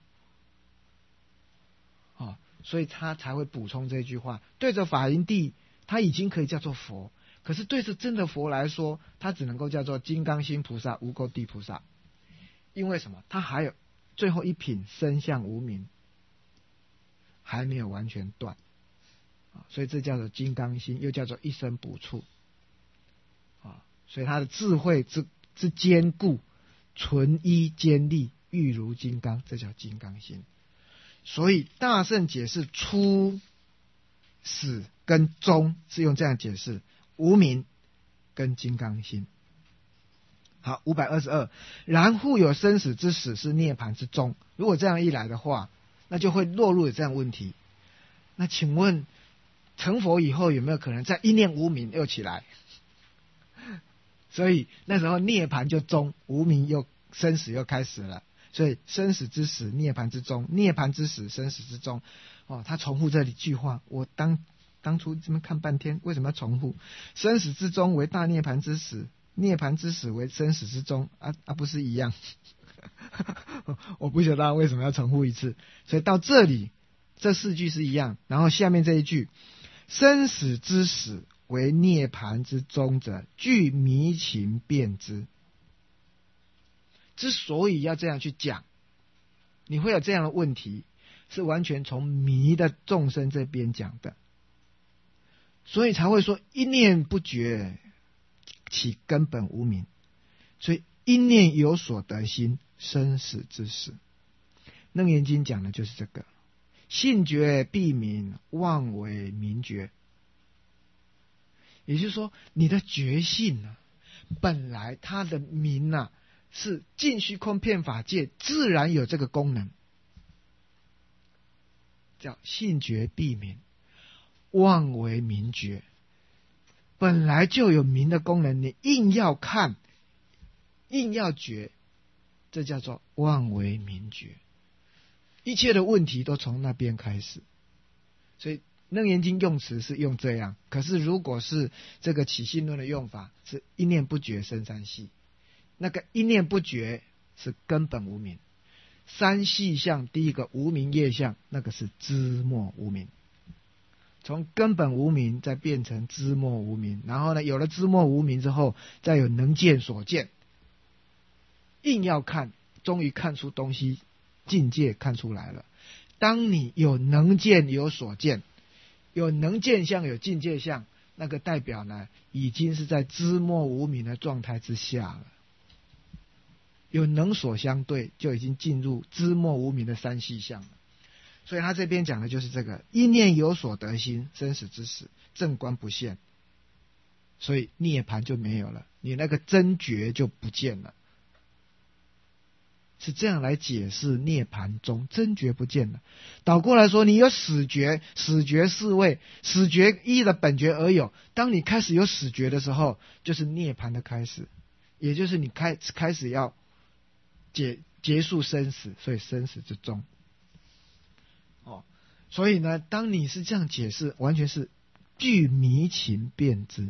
所以他才会补充这句话，对着法云地他已经可以叫做佛，可是对着真的佛来说，他只能够叫做金刚心菩萨、无垢地菩萨。因为什么？他还有最后一品身相无明还没有完全断所以这叫做金刚心，又叫做一生补处所以他的智慧之坚固，纯一坚立，玉如金刚，这叫金刚心。所以大圣解释初始跟终是用这样解释，无明跟金刚心。好，522，然复有生死之始，是涅槃之终。如果这样一来的话，那就会落入这样问题。那请问成佛以后有没有可能在一念无明又起来？所以那时候涅槃就终，无明又生死又开始了。所以生死之始，涅槃之终；涅槃之始，生死之终。他重复这里句话，我当初这么看半天，为什么要重复？生死之终为大涅槃之始，涅槃之始为生死之终不是一样？我不晓得为什么要重复一次。所以到这里这4句是一样，然后下面这一句，生死之始为涅槃之终者，具迷情辨之。之所以要这样去讲，你会有这样的问题，是完全从迷的众生这边讲的，所以才会说一念不觉起根本无明，所以一念有所得心，生死之始。楞严经讲的就是这个，信觉必明，妄为明觉。也就是说，你的觉性本来它的明是尽虚空遍法界自然有这个功能，叫信觉必明，妄为明觉。本来就有明的功能，你硬要看，硬要觉，这叫做妄为明觉。一切的问题都从那边开始。所以楞严经用词是用这样，可是如果是这个起信论的用法，是一念不觉生三系。那个一念不觉是根本无明， 三细相，第一个无明业相，那个是知末无明。从根本无明再变成知末无明，然后呢，有了知末无明之后，再有能见所见，硬要看，终于看出东西，境界看出来了。当你有能见有所见，有能见相有境界相，那个代表呢，已经是在知末无明的状态之下了。有能所相对，就已经进入知末无明的三细相了。所以他这边讲的就是这个一念有所得心，生死之时正观不现，所以涅槃就没有了，你那个真觉就不见了。是这样来解释涅槃中真觉不见了。倒过来说，你有始觉，始觉是为始觉依的本觉而有，当你开始有始觉的时候，就是涅槃的开始，也就是你开始要结束生死，所以生死之终。所以呢，当你是这样解释，完全是据迷情辨之。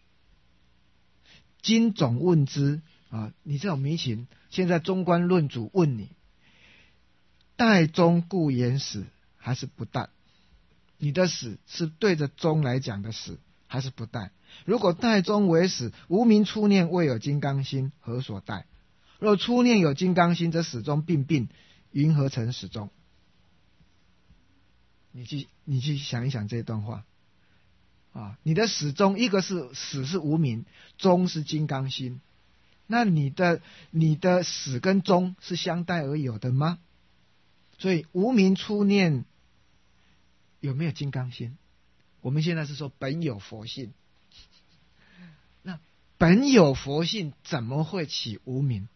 今总问之你这种迷情，现在中观论主问你，代中故言死还是不代？你的死是对着中来讲的死，还是不代？如果代中为死，无明初念未有金刚心，何所代？若初念有金刚心，则始终并，云何成始终？你去想一想这段话你的始终，一个是始是无明，终是金刚心，那你的始跟终是相待而有的吗？所以无明初念有没有金刚心？我们现在是说本有佛性，那本有佛性怎么会起无明？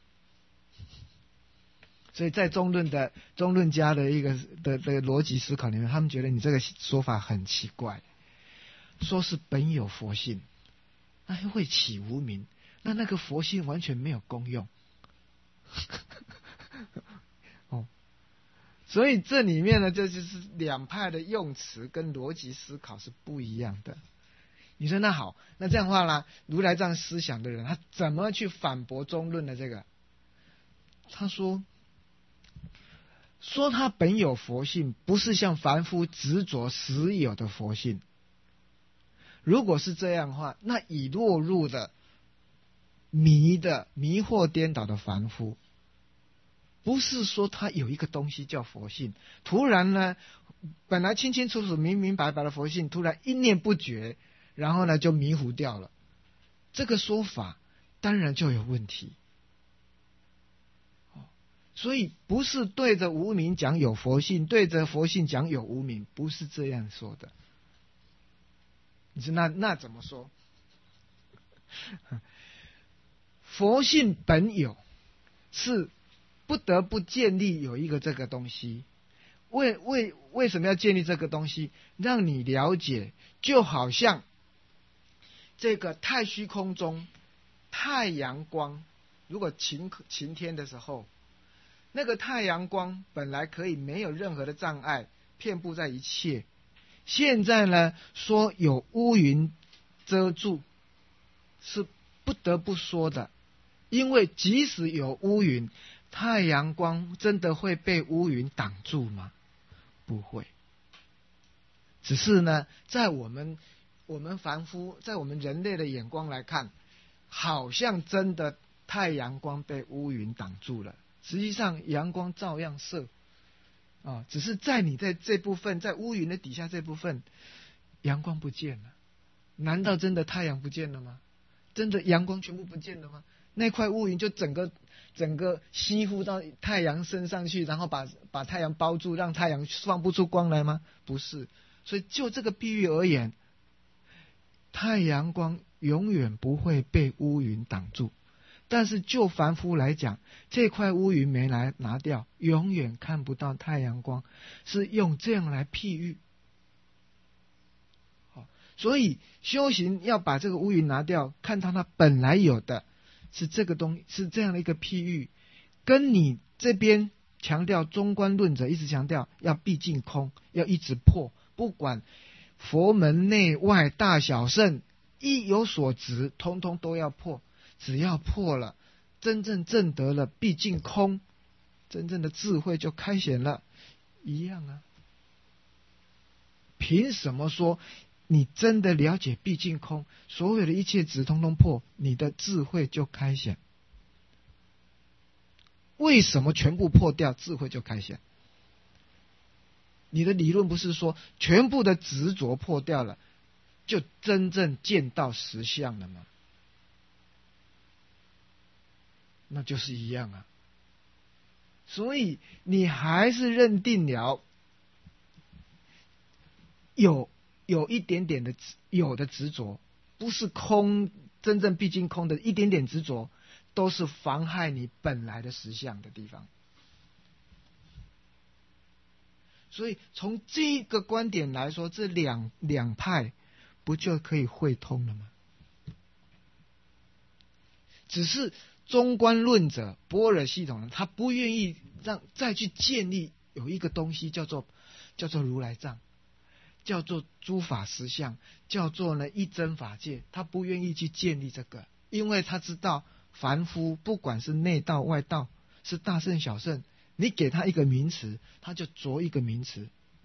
所以在中论家的一个的逻辑思考里面，他们觉得你这个说法很奇怪，说是本有佛性，那又会起无明，那个佛性完全没有功用。所以这里面呢，就是两派的用词跟逻辑思考是不一样的。你说那好，那这样的话呢，如来这样思想的人，他怎么去反驳中论的这个？他说他本有佛性，不是像凡夫执着实有的佛性。如果是这样的话，那已落入的迷惑颠倒的凡夫，不是说他有一个东西叫佛性，突然呢，本来清清楚楚明明白白的佛性，突然一念不觉，然后呢就迷糊掉了。这个说法当然就有问题。所以不是对着无明讲有佛性，对着佛性讲有无明，不是这样说的。你说那怎么说？佛性本有，是不得不建立有一个这个东西。为什么要建立这个东西？让你了解，就好像这个太虚空中太阳光，如果晴天的时候，那个太阳光本来可以没有任何的障碍，遍布在一切。现在呢，说有乌云遮住，是不得不说的。因为即使有乌云，太阳光真的会被乌云挡住吗？不会。只是呢，在我们凡夫，在我们人类的眼光来看，好像真的太阳光被乌云挡住了。实际上阳光照样射只是在你在这部分，在乌云的底下这部分，阳光不见了。难道真的太阳不见了吗？真的阳光全部不见了吗？那块乌云就整个吸附到太阳身上去，然后把太阳包住，让太阳放不出光来吗？不是。所以就这个比喻而言，太阳光永远不会被乌云挡住。但是就凡夫来讲，这块乌云没来拿掉，永远看不到太阳光，是用这样来譬喻。所以修行要把这个乌云拿掉，看到它本来有的是这个东西，是这样的一个譬喻。跟你这边强调中观论者一直强调要毕竟空，要一直破，不管佛门内外大小圣，一有所执，通通都要破。只要破了，真正证得了毕竟空， 真正的智慧就开显了，一样啊。凭什么说你真的了解毕竟空，所有的一切执通通破，你的智慧就开显？为什么全部破掉，智慧就开显？你的理论不是说全部的执着破掉了，就真正见到实相了吗？那就是一样啊。所以你还是认定了有一点点的有的执着，不是空，真正毕竟空的一点点执着，都是妨害你本来的实相的地方。所以从这个观点来说，这两派不就可以汇通了吗？只是中观论者般若系统他不愿意再去建立有一个东西叫做如来藏，叫做诸法实相，叫做呢一真法界，他不愿意去建立这个，因为他知道凡夫不管是内道外道，是大圣小圣，你给他一个名词，他就着一个名词；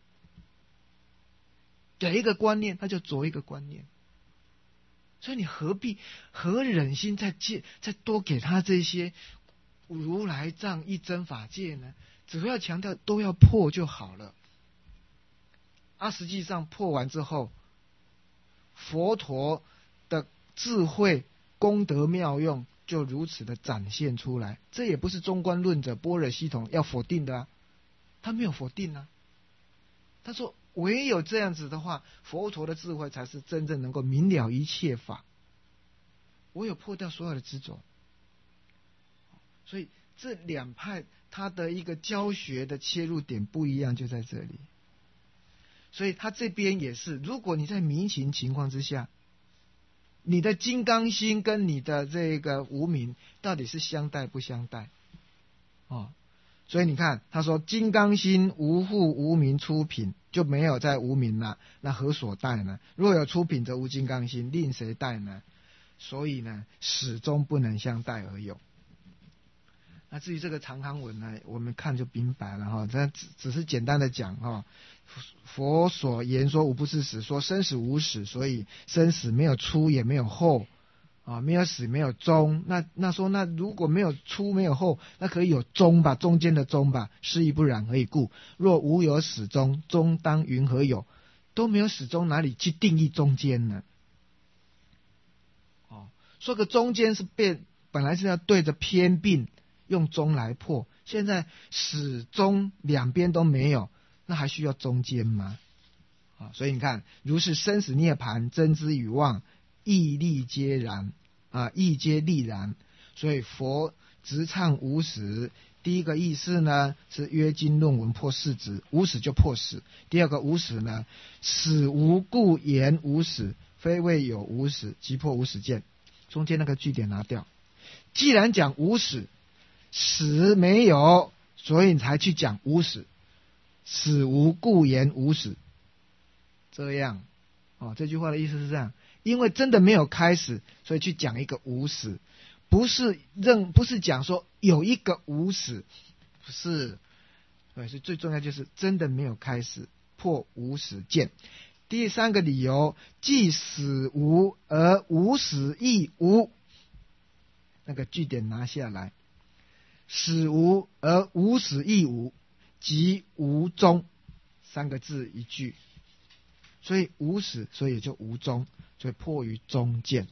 给一个观念，他就着一个观念。所以你何忍心再多给他这些如来藏一真法界呢？只要强调都要破就好了。实际上破完之后，佛陀的智慧功德妙用就如此的展现出来。这也不是中观论者般若系统要否定的啊，他没有否定啊。他说唯有这样子的话，佛陀的智慧才是真正能够明了一切法，唯有破掉所有的执着。所以这两派他的一个教学的切入点不一样，就在这里。所以他这边也是，如果你在迷情情况之下，你的金刚心跟你的这个无明到底是相待不相待？所以你看他说金刚心无复无明出品，就没有在无明了，那何所待呢？若有出品则无金刚心，令谁待呢？所以呢始终不能相待而有。那至于这个长行文呢，我们看就明白了哈。这只是简单的讲哈，佛所言说无不是死，说生死无始，所以生死没有出也没有后啊，没有始没有终。那说那如果没有出没有后，那可以有终吧，中间的终吧。是亦不然，何以故？若无有始终，终当云何有？都没有始终，哪里去定义中间呢？说个中间是本来是要对着偏病用中来破，现在始终两边都没有，那还需要中间吗？所以你看，如是生死涅槃，真知与妄，义力皆然义皆力然。所以佛直唱无始，第一个意思呢是约经论文破世执，无始就破始。第二个无始呢，始无故言无始，非谓有无始，即破无始见。中间那个句点拿掉。既然讲无始，始没有，所以才去讲无始。始无故言无始，这样这句话的意思是这样，因为真的没有开始，所以去讲一个无始，不是讲说有一个无始，不是。所以最重要就是真的没有开始，破无始见。第三个理由，既始无而无始亦无，那个句点拿下来，始无而无始亦无，即无终，三个字一句。所以无始，所以也就无终，所以破于中见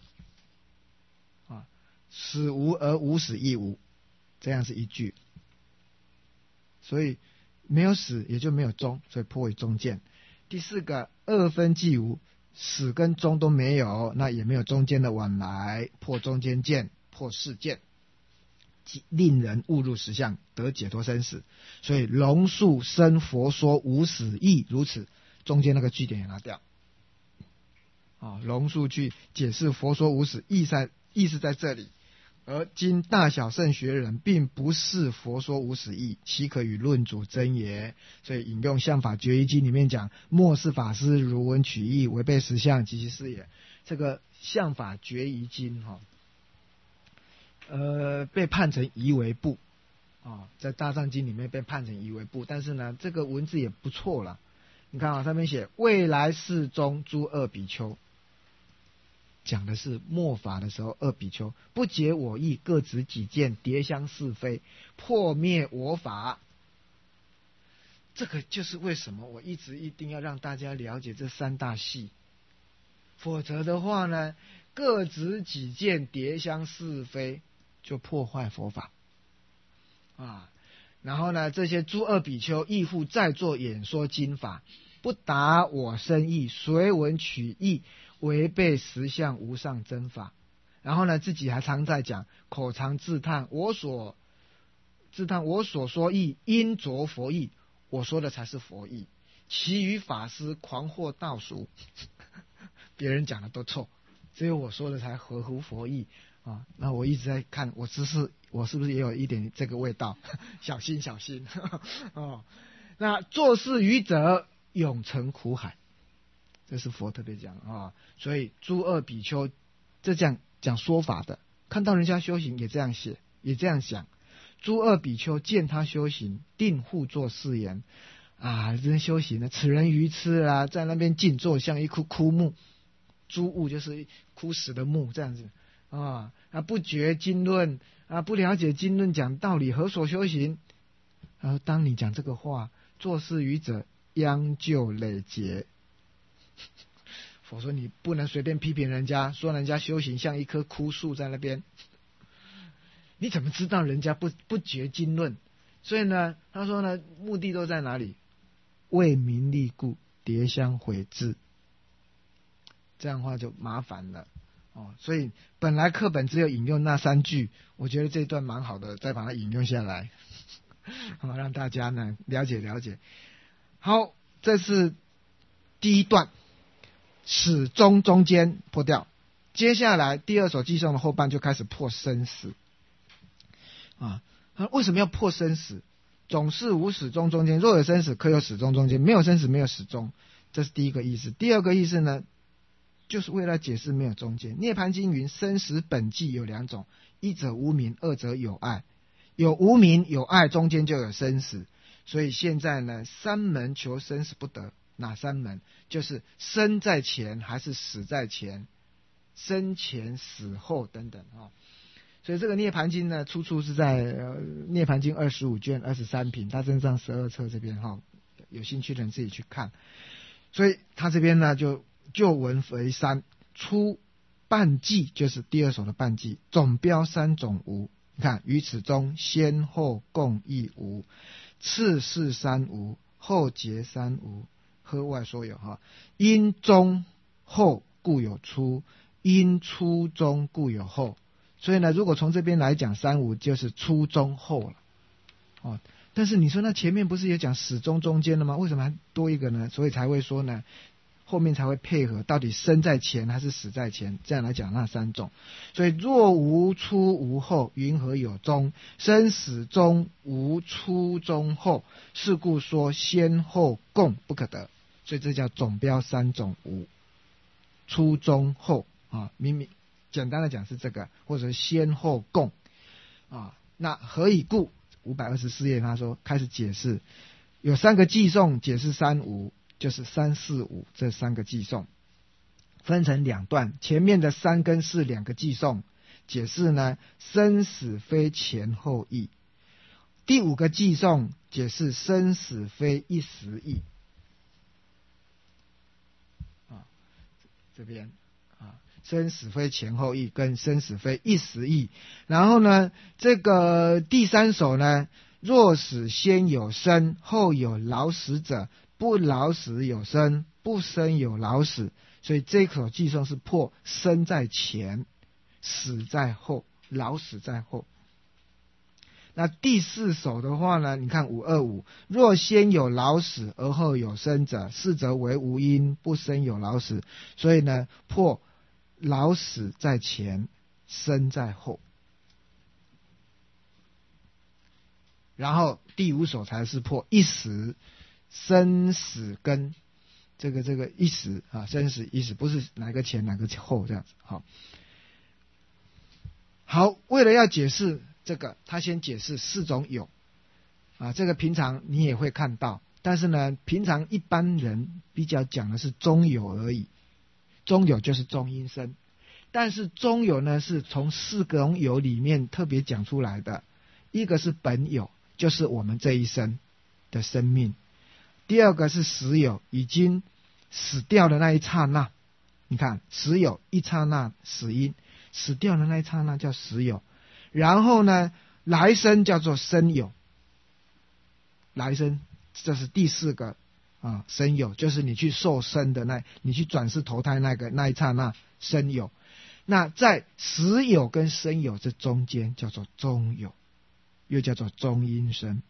始无而无始亦无，这样是一句。所以没有始也就没有终，所以破于中见。第四个，二分既无，始跟终都没有，那也没有中间的往来，破中间见，破世见，令人误入实相，得解脱生死。所以龙树生佛说无始亦如此，中间那个句点也拿掉龙树去解释佛说无始意思在这里。而今大小圣学人并不是佛说无始义，岂可与论主争也？所以引用相法决疑经里面讲，末世法师如闻取义，违背实相，及其是也。这个相法决疑经被判成夷为部在大藏经里面被判成夷为部，但是呢，这个文字也不错了。你看上面写未来世中诸恶比丘，讲的是末法的时候，恶比丘不解我意，各执己见，迭相是非，破灭我法。这个就是为什么我一定要让大家了解这三大系，否则的话呢，各执己见，迭相是非，就破坏佛法然后呢，这些诸恶比丘亦复再作演说经法，不达我深意，随文取义，违背实相无上真法。然后呢，自己还常在讲，口常自叹我所说义，因着佛意，我说的才是佛意，其余法师狂惑道俗，别人讲的都错，只有我说的才合乎佛意那我一直在看，我是不是也有一点这个味道？小心那做事愚者永成苦海，这是佛特别讲所以诸恶比丘这讲说法的，看到人家修行也这样写，也这样想。诸恶比丘见他修行，定互作是言真修行呢，此人愚痴在那边静坐，像一棵枯木。诸物就是枯死的木这样子不觉经论不了解经论讲道理，何所修行？当你讲这个话，做事愚者殃就累劫。佛说你不能随便批评人家，说人家修行像一棵枯树在那边，你怎么知道人家不觉经论？所以呢，他说呢，目的都在哪里？为名利故，迭相毁之。这样的话就麻烦了所以本来课本只有引用那3句，我觉得这段蛮好的，再把它引用下来让大家呢了解了解。好，这是第一段，始终中间破掉。接下来第二首偈颂的后半就开始破生死为什么要破生死？总是无始终中间，若有生死，可有始终中间，没有生死，没有始终，这是第一个意思。第二个意思呢，就是为了解释没有中间。涅槃经云，生死本际有2种，一者无明，二者有爱。有无明有爱，中间就有生死。所以现在呢，3门求生死不得。哪3门？就是生在前还是死在前，生前死后等等所以这个涅槃经呢，出处是在涅槃经25卷23品，大正藏12册这边有兴趣的人自己去看。所以他这边呢就文为3，出半偈就是第2首的半偈，总标3种无。你看，于此中先后共亦无，次世三无，后结三无，呵外说有因中后故有出，因出中故有后。所以呢，如果从这边来讲，3无就是出中后了但是你说那前面不是也讲始终中间了吗？为什么还多一个呢？所以才会说呢，后面才会配合到底生在前还是死在前，这样来讲那3种。所以若无出无后，云何有中？生死中无出中后，是故说先后共不可得。所以这叫总标3种无，出中后明明简单的讲是这个，或者先后共那何以故？524页他说开始解释，有3个偈颂解释3无，就是3、4、5这3个偈颂，分成2段。前面的3跟42个偈颂解释呢生死非前后义，第5个偈颂解释生死非一时义这边生死非前后义跟生死非一时义。然后呢，这个第3首呢，若使先有生，后有老死者，不老死有生，不生有老死。所以这首偈颂是破生在前，死在后，老死在后。那第4首的话呢，你看525，若先有老死而后有生者，是则为无因，不生有老死。所以呢，破老死在前，生在后。然后第5首才是破一时，生死跟这个一时生死一时，不是哪个前哪个后这样子。好，为了要解释这个他先解释四种有啊，这个平常你也会看到，但是呢，平常一般人比较讲的是中有而已。中有就是中阴身，但是中有呢是从四种有里面特别讲出来的，一个是本有，就是我们这一生的生命；第二个是实有，已经死掉的那一刹那，你看实有一刹那死因，死掉的那一刹那叫实有。然后呢，来生叫做生有，来生这是第四个啊，生有就是你去受生的你去转世投胎那一刹那生有。那在实有跟生有这中间叫做中有，又叫做中阴身。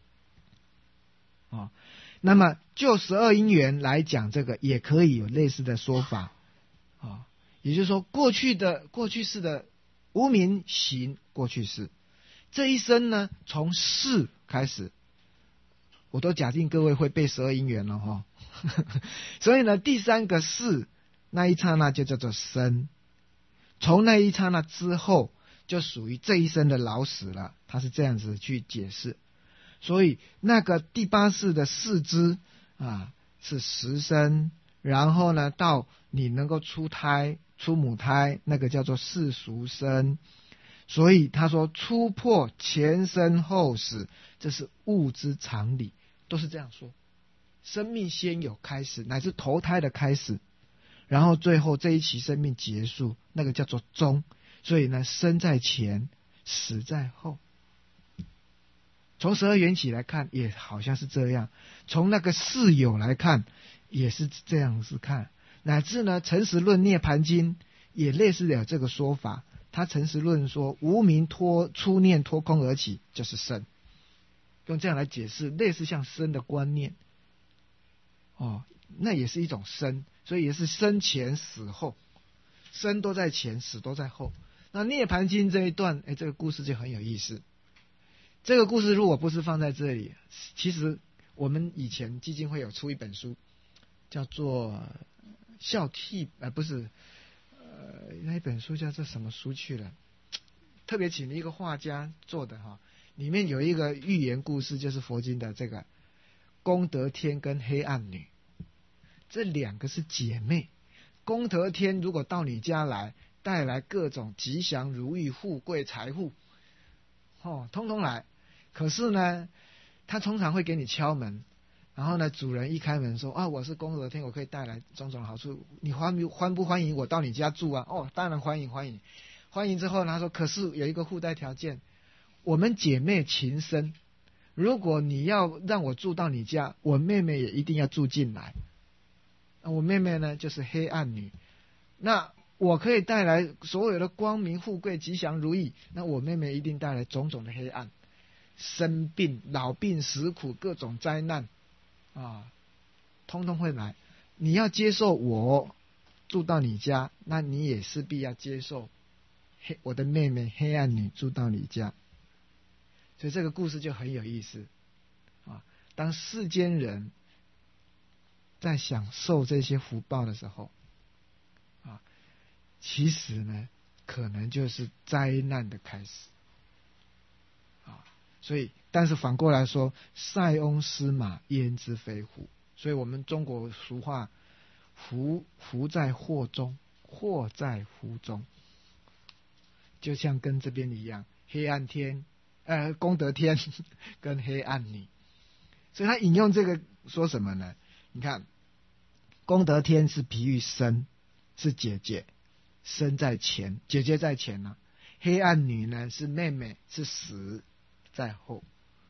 哦，那么就12因缘来讲，这个也可以有类似的说法。哦，也就是说过去世的无明行过去世，这一生呢从世开始，我都假定各位会背12因缘了哈。所以呢，第三个世那一刹那就叫做生，从那一刹那之后就属于这一生的老死了，他是这样子去解释。所以那个第八世的世支啊是实生，然后呢到你能够出母胎，那个叫做世俗生。所以他说初破前生后死，这是物之常理，都是这样说。生命先有开始，乃至投胎的开始，然后最后这一期生命结束，那个叫做终。所以呢，生在前，死在后。从12缘起来看，也好像是这样；从那个世有来看，也是这样子看。乃至呢，诚实论涅盘经也类似有这个说法。他诚实论说，无明出念脱空而起，就是生。用这样来解释，类似像生的观念。哦，那也是一种生，所以也是生前死后，生都在前，死都在后。那涅盘经这一段，这个故事就很有意思。这个故事如果不是放在这里，其实我们以前基金会有出一本书，叫做孝悌，不是，那一本书叫做什么书去了？特别请了一个画家做的哈，里面有一个寓言故事，就是佛经的这个功德天跟黑暗女，这两个是姐妹。功德天如果到你家来，带来各种吉祥如意、富贵财富，通通来。可是呢，他通常会给你敲门，然后呢，主人一开门说：“啊，我是功德天，我可以带来种种好处，你欢不欢迎我到你家住啊？”哦，当然欢迎。欢迎之后呢，他说：“可是有一个附带条件，我们姐妹情深，如果你要让我住到你家，我妹妹也一定要住进来。我妹妹呢，就是黑暗女，那我可以带来所有的光明、富贵、吉祥如意，那我妹妹一定带来种种的黑暗。”生病、老病、死苦，各种灾难啊，通通会来。你要接受我住到你家，那你也势必要接受我的妹妹黑暗女住到你家。所以这个故事就很有意思啊。当世间人在享受这些福报的时候啊，其实呢，可能就是灾难的开始。所以，但是反过来说，塞翁失马，焉知非福。所以我们中国俗话，福在祸中，祸在福中。就像跟这边一样，黑暗天，功德天跟黑暗女。所以他引用这个说什么呢？你看，功德天是比喻生，是姐姐，生在前，姐姐在前呢。黑暗女呢是妹妹，是死在后。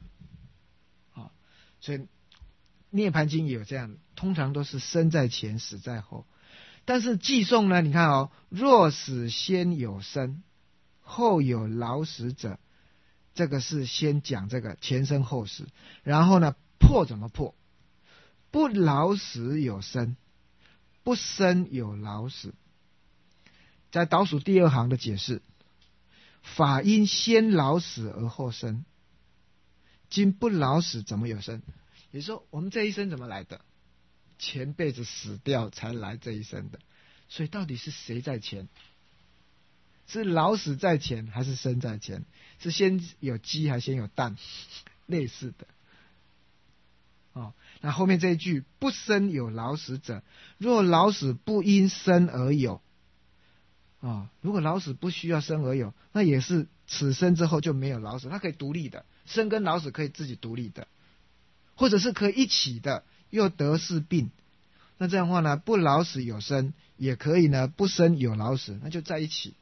所以涅盘经也有这样，通常都是生在前，死在后。但是偈颂呢，你看若死先有生，后有老死者，这个是先讲这个前生后死，然后呢破怎么破？不老死有生，不生有老死。在倒数第二行的解释，法因先老死而后生，今不老死怎么有生？也就是说，我们这一生怎么来的？前辈子死掉才来这一生的。所以到底是谁在前？ 是老死在前还是生在前？是先有鸡还是先有蛋？类似的。那后面这一句不生有老死者，若老死不因生而有。如果老死不需要生而有，那也是此生之后就没有老死，它可以独立的，生跟老死可以自己独立的，或者是可以一起的，又得是病。那这样的话呢，不老死有生，也可以呢不生有老死，那就在一起。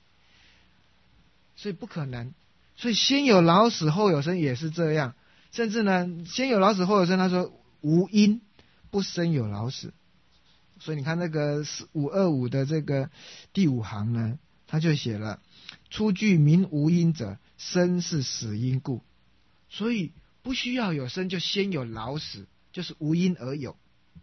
所以不可能，所以先有老死后有生也是这样，甚至呢先有老死后有生，他说无因不生有老死。所以你看那个525的这个第5行呢，他就写了出句名无因者，生是死因故。所以不需要有生，就先有老死，就是无因而有。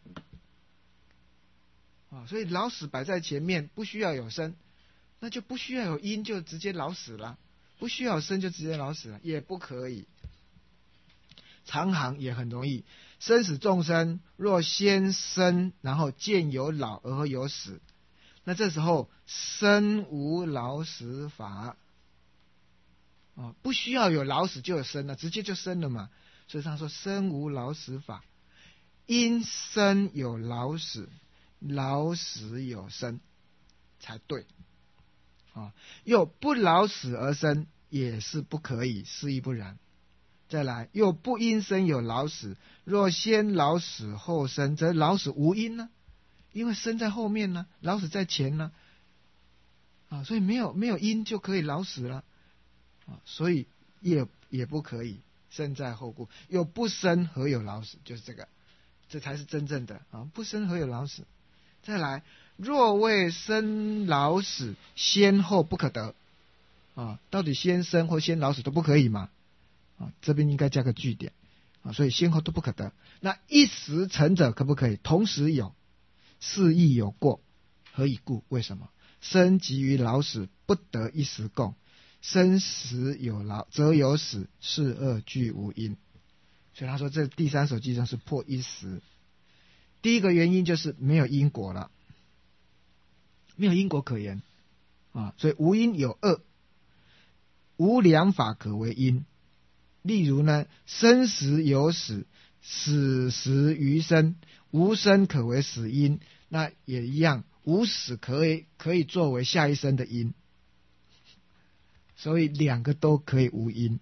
所以老死摆在前面，不需要有生，那就不需要有因，就直接老死了。不需要有生就直接老死了，也不可以。长行也很容易，生死众生若先生，然后见有老而有死，那这时候生无老死法。不需要有老死就有生了，直接就生了嘛。所以他说生无老死法，因生有老死，老死有生才对。又不老死而生也是不可以，是亦不然。再来，又不因生有老死，若先老死后生，则老死无因呢？因为生在后面呢，老死在前呢。所以没有因就可以老死了。所以也不可以，生在后故。又不生何有老死，就是这个，这才是真正的不生何有老死。再来，若为生老死，先后不可得。到底先生或先老死都不可以嘛？这边应该加个句点。所以先后都不可得。那一时成者可不可以？同时有，是亦有过。何以故？为什么？生及于老死，不得一时共。生时有老，则有死，是二俱无因。所以他说这第三首偈中是破一时。第一个原因就是没有因果了，没有因果可言所以无因有二，无两法可为因。例如呢，生时有死，死时于生，无生可为死因。那也一样，无死可以作为下一生的因。所以两个都可以无因，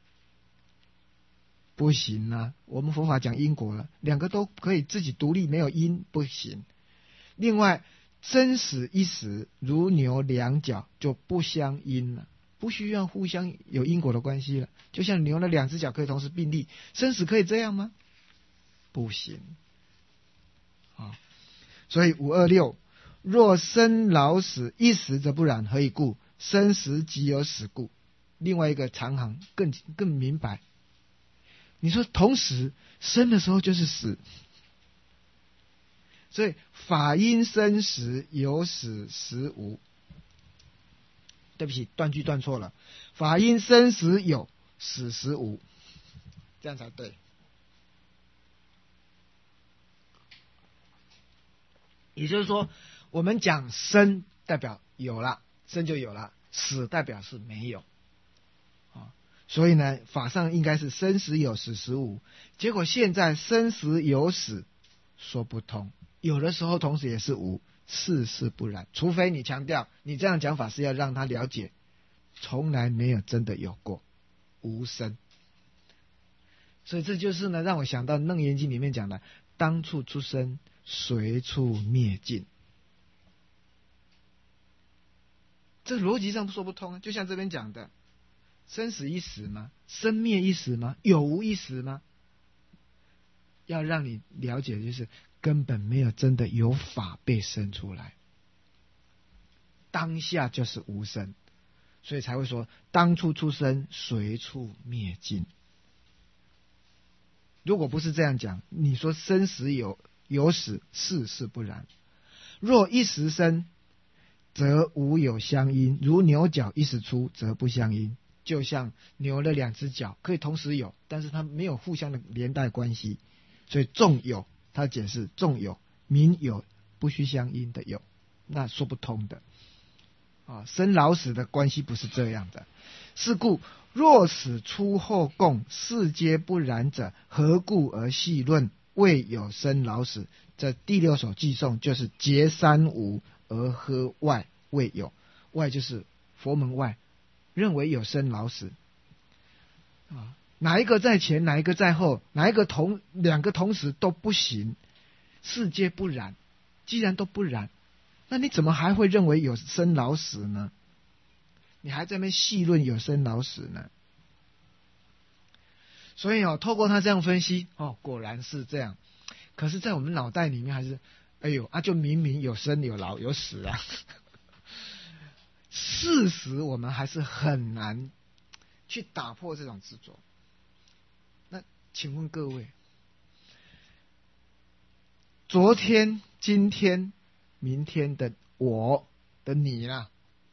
不行啊。我们佛法讲因果了，两个都可以自己独立，没有因不行。另外，生死一时，如牛两角，就不相因了，不需要互相有因果的关系了。就像牛的两只脚可以同时并立，生死可以这样吗？不行。所以526，若生老死一时则不然，何以故？生时即有死故。另外一个长行更明白。你说同时生的时候就是死，所以法因生时，有死时无。对不起，断句断错了。法因生时有，死时无，这样才对。也就是说，我们讲生代表有了，生就有了，死代表是没有。所以呢，法上应该是生时有，死时无。结果现在生时有死，说不通。有的时候同时也是无，事不然。除非你强调，你这样讲法是要让他了解，从来没有真的有过无生。所以这就是呢，让我想到《楞严经》里面讲的，当处出生，随处灭尽。这逻辑上说不通啊。就像这边讲的，生死一时吗？生灭一时吗？有无一时吗？要让你了解的就是根本没有真的有法被生出来，当下就是无生，所以才会说当处出生，随处灭尽。如果不是这样讲，你说生死有死，是不然。若一时生，则无有相因，如牛角一时出，则不相因。就像牛的两只脚可以同时有，但是它没有互相的连带关系，所以众有，他解释众有名有不须相因的有，那说不通的。 生老死的关系不是这样的。是故若使出后供，世皆不然者，何故而细论未有生老死？这第六首偈颂就是结三无而呵外未有，外就是佛门外，认为有生老死哪一个在前，哪一个在后，哪一个两个同时都不行，世皆不然。既然都不然，那你怎么还会认为有生老死呢？你还在那边细论有生老死呢？所以透过他这样分析果然是这样。可是在我们脑袋里面还是就明明有生有老有死啊事实我们还是很难去打破这种执着。那请问各位，昨天今天明天的我的你啦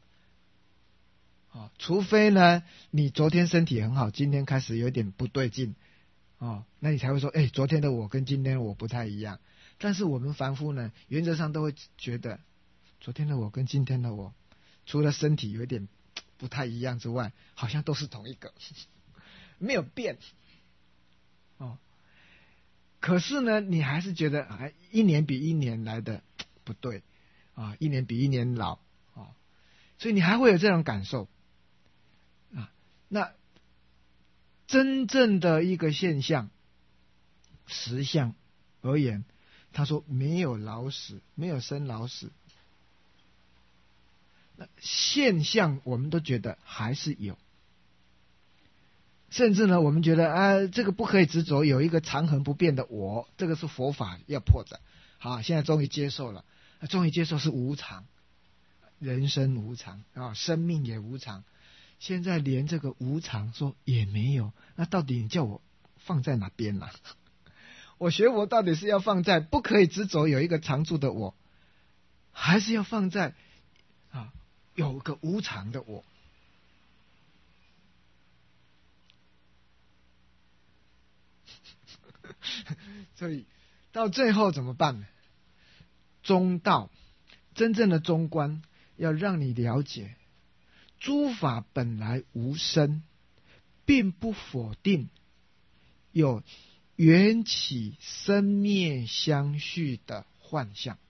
除非呢你昨天身体很好，今天开始有点不对劲那你才会说昨天的我跟今天的我不太一样。但是我们凡夫呢，原则上都会觉得昨天的我跟今天的我，除了身体有点不太一样之外，好像都是同一个没有变可是呢你还是觉得一年比一年来的不对一年比一年老所以你还会有这种感受那真正的一个现象实相而言，他说没有老死，没有生老死。那现象我们都觉得还是有，甚至呢我们觉得这个不可以执着，有一个常恒不变的我，这个是佛法要破的。好，现在终于接受了，终于接受是无常，人生无常生命也无常。现在连这个无常说也没有，那到底你叫我放在哪边呢？我学佛到底是要放在不可以执着有一个常住的我，还是要放在有个无常的我？所以到最后怎么办呢？中道，真正的中观，要让你了解诸法本来无生，并不否定有缘起生灭相续的幻象。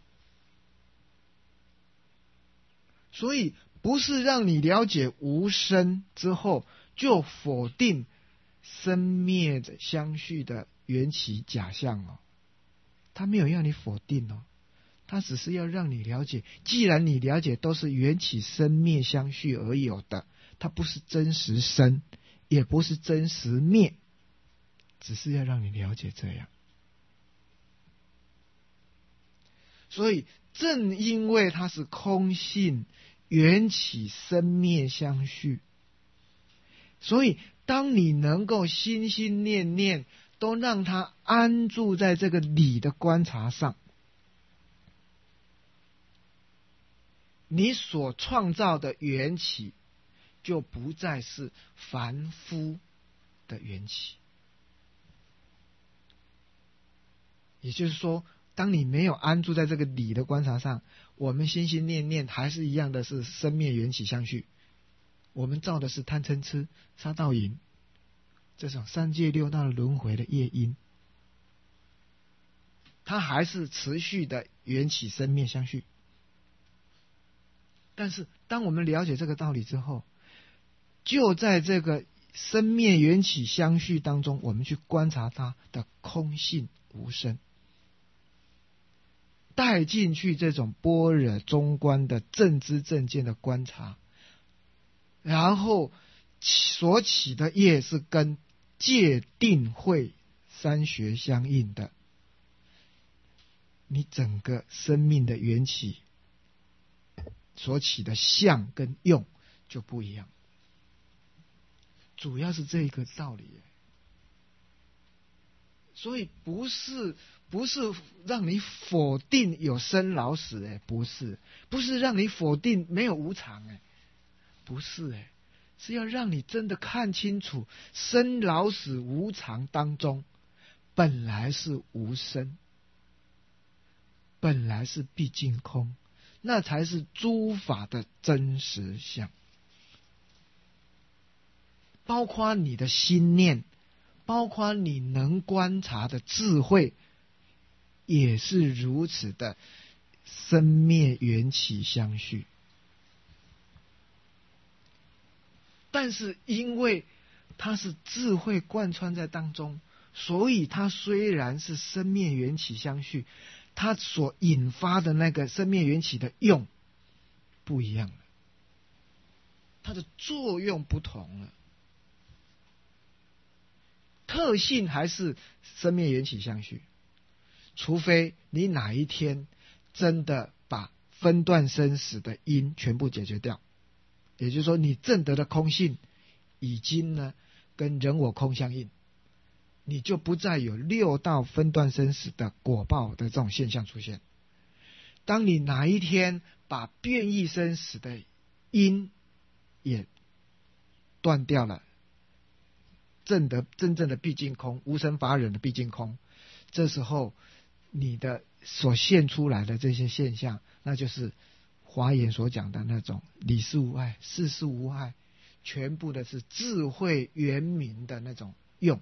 所以不是让你了解无生之后就否定生灭的相续的缘起假象他没有要你否定他只是要让你了解，既然你了解都是缘起生灭相续而有的，它不是真实生，也不是真实灭，只是要让你了解这样。所以正因为它是空性，缘起生灭相续，所以当你能够心心念念都让它安住在这个理的观察上，你所创造的缘起就不再是凡夫的缘起。也就是说，当你没有安住在这个理的观察上，我们心心念念还是一样的是生灭缘起相续，我们造的是贪嗔痴杀盗淫这种三界六道轮回的业因，它还是持续的缘起生灭相续。但是当我们了解这个道理之后，就在这个生灭缘起相续当中，我们去观察它的空性无生，带进去这种般若中观的正知正见的观察，然后所起的业是跟戒定慧三学相应的，你整个生命的缘起所起的相跟用就不一样。主要是这一个道理。所以不是让你否定有生老死，不是让你否定没有无常，不是，是要让你真的看清楚生老死无常当中本来是无生，本来是毕竟空， 那才是诸法的真实相。包括你的心念，包括你能观察的智慧，也是如此的生灭缘起相续。但是因为它是智慧贯穿在当中，所以它虽然是生灭缘起相续，它所引发的那个生灭缘起的用不一样了，它的作用不同了，特性还是生灭缘起相续。除非你哪一天真的把分段生死的因全部解决掉，也就是说你证得的空性已经呢跟人我空相应，你就不再有六道分段生死的果报的这种现象出现。当你哪一天把变异生死的因也断掉了，证得真正的毕竟空，无生法忍的毕竟空，这时候你的所现出来的这些现象，那就是华严所讲的那种理事无碍，事事无碍，全部的是智慧圆明的那种用。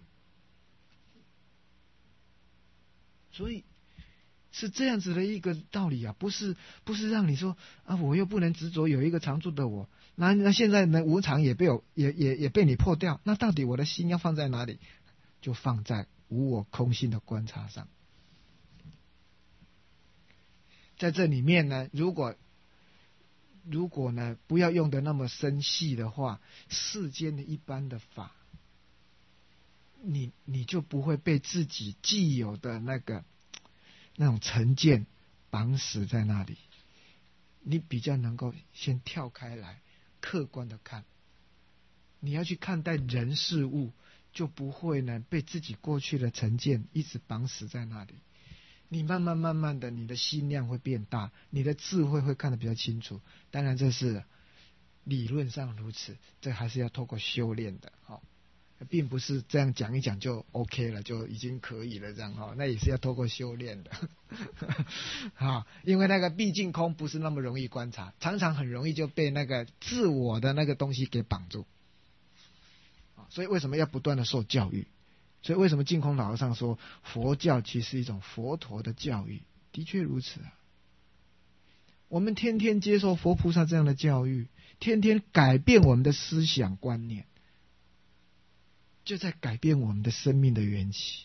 所以是这样子的一个道理啊，不是让你说啊，我又不能执着有一个常住的我，那现在呢无常也被你破掉，那到底我的心要放在哪里？就放在无我空性的观察上。在这里面呢，如果呢不要用的那么深细的话，世间的一般的法，你就不会被自己既有的那种成见绑死在那里，你比较能够先跳开来客观的看，你要去看待人事物，就不会呢被自己过去的成见一直绑死在那里。你慢慢的，你的心量会变大，你的智慧会看得比较清楚。当然这是理论上如此，这还是要透过修炼的，并不是这样讲一讲就 OK 了，就已经可以了这样，那也是要透过修炼的因为那个毕竟空不是那么容易观察，常常很容易就被那个自我的那个东西给绑住。所以为什么要不断的受教育？所以为什么净空老和尚说佛教其实是一种佛陀的教育？的确如此啊。我们天天接受佛菩萨这样的教育，天天改变我们的思想观念，就在改变我们的生命的缘起。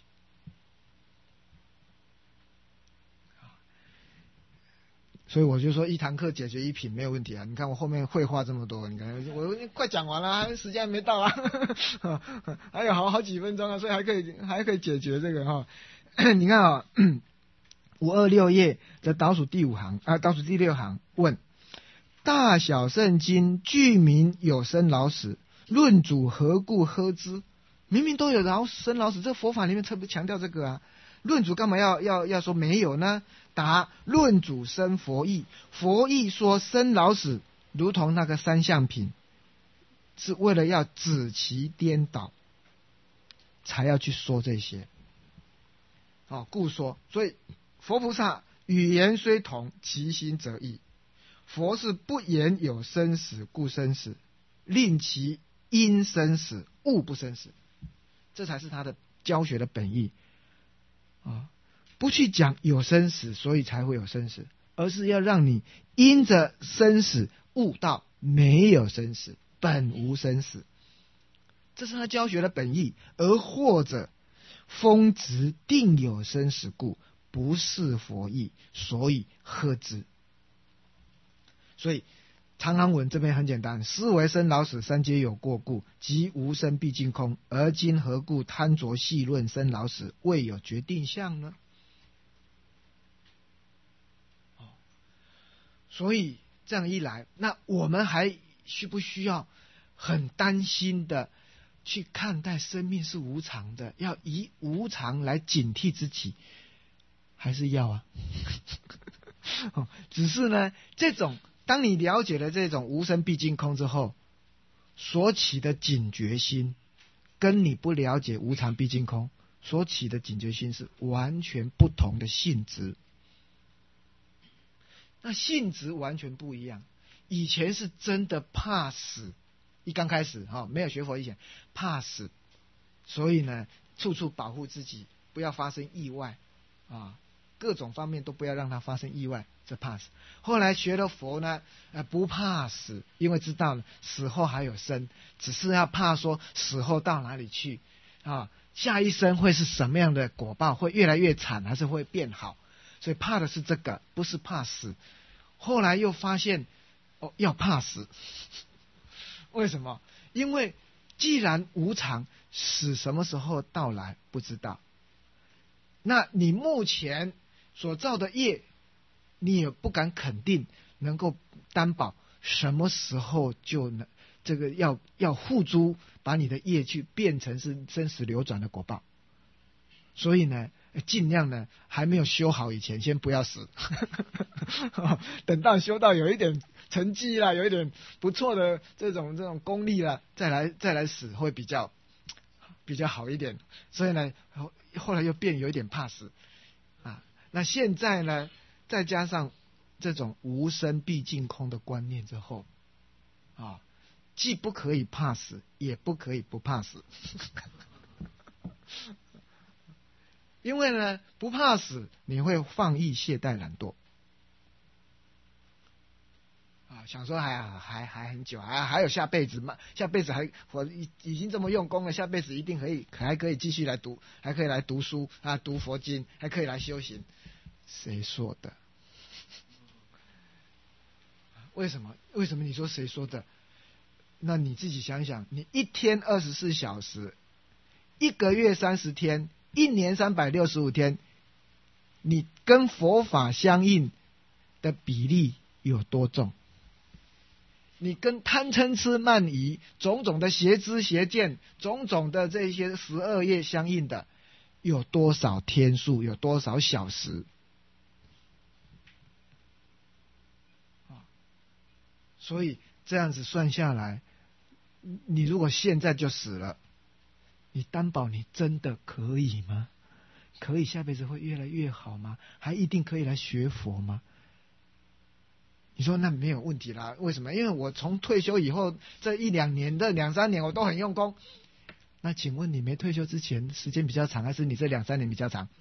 所以我就说一堂课解决一品没有问题啊！你看我后面绘画这么多，你看我快讲完了，时间还没到啊，还有好几分钟啊，所以还可以解决这个你看526页的倒数第6行问：大小圣经具名有生老死，论主何故呵之？明明都有生老死，这佛法里面特别强调这个啊，论主干嘛要说没有呢？答：论主生佛意，佛意说生老死如同那个三相品，是为了要止其颠倒，才要去说这些。故说，所以佛菩萨语言虽同，其心则异。佛是不言有生死故生死，令其因生死物不生死，这才是他的教学的本意不去讲有生死，所以才会有生死，而是要让你因着生死悟到没有生死，本无生死，这是他教学的本意。而或者风执定有生死故，不是佛意，所以呵之。所以长行文这边很简单，思为生老死三皆有过故，即无生毕竟空，而今何故贪着细论生老死，未有决定相呢？所以这样一来，那我们还需不需要很担心的去看待生命是无常的，要以无常来警惕自己？还是要啊只是呢，当你了解了这种无生毕竟空之后，所起的警觉心跟你不了解无常毕竟空所起的警觉心是完全不同的性质。 那性质完全不一样。以前是真的怕死，一刚开始没有学佛以前怕死，所以呢处处保护自己，不要发生意外啊，各种方面都不要让它发生意外，这怕死。后来学了佛呢，不怕死，因为知道死后还有生，只是要怕说死后到哪里去啊，下一生会是什么样的果报，会越来越惨还是会变好，所以怕的是这个，不是怕死。后来又发现要怕死，为什么？因为既然无常，死什么时候到来不知道，那你目前所造的业，你也不敢肯定能够担保什么时候就能这个要付诸把你的业去变成是生死流转的果报。所以呢尽量呢还没有修好以前先不要死等到修到有一点成绩啦，有一点不错的这种功力啦，再来死会比较好一点。所以呢后来又变有一点怕死啊。那现在呢再加上这种无生必尽空的观念之后啊，既不可以怕死，也不可以不怕死因为呢不怕死，你会放逸懈怠懒惰啊，想说还很久，还有下辈子嘛，下辈子我已经这么用功了，下辈子一定还可以继续来读，还可以来读书啊，读佛经，还可以来修行。谁说的？为什么你说谁说的？那你自己想想，你一天24小时，一个月30天，一年365天，你跟佛法相应的比例有多重？你跟贪嗔痴慢疑种种的邪知邪见，种种的这些12业相应的有多少天数，有多少小时？所以这样子算下来，你如果现在就死了，你担保你真的可以吗？可以下辈子会越来越好吗？还一定可以来学佛吗？你说那没有问题啦，为什么？因为我从退休以后这1-2年的2-3年我都很用功。那请问你没退休之前时间比较长，还是你这2-3年比较长？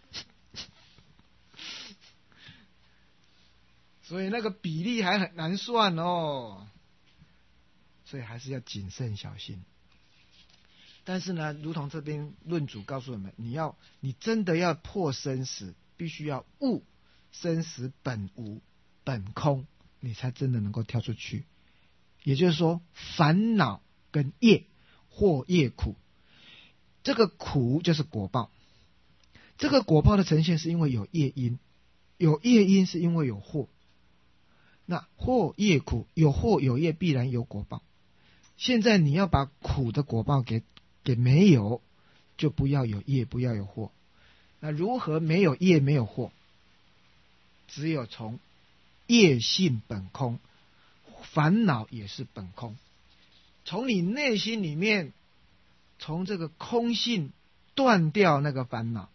所以那个比例还很难算哦，所以还是要谨慎小心。但是呢，如同这边论主告诉我们，你真的要破生死，必须要悟生死本无本空，你才真的能够跳出去。也就是说，烦恼跟业，或业苦，这个苦就是果报。这个果报的呈现是因为有业因，有业因是因为有祸。那祸业苦，有祸有业必然有果报。现在你要把苦的果报给没有，就不要有业，不要有祸。那如何没有业没有祸？只有从业性本空，烦恼也是本空，从你内心里面，从这个空性断掉那个烦恼，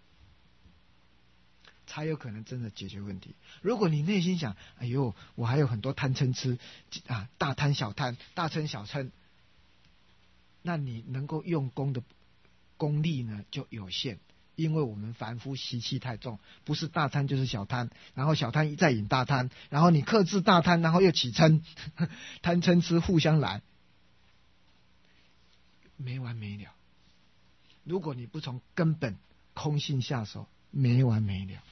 才有可能真的解决问题。如果你内心想，哎呦，我还有很多贪嗔痴啊，大贪小贪，大嗔小嗔，那你能够用功的功力呢就有限。因为我们凡夫习气太重，不是大贪就是小贪，然后小贪再引大贪，然后你克制大贪，然后又起嗔，贪嗔痴互相来，没完没了。如果你不从根本空性下手，没完没了。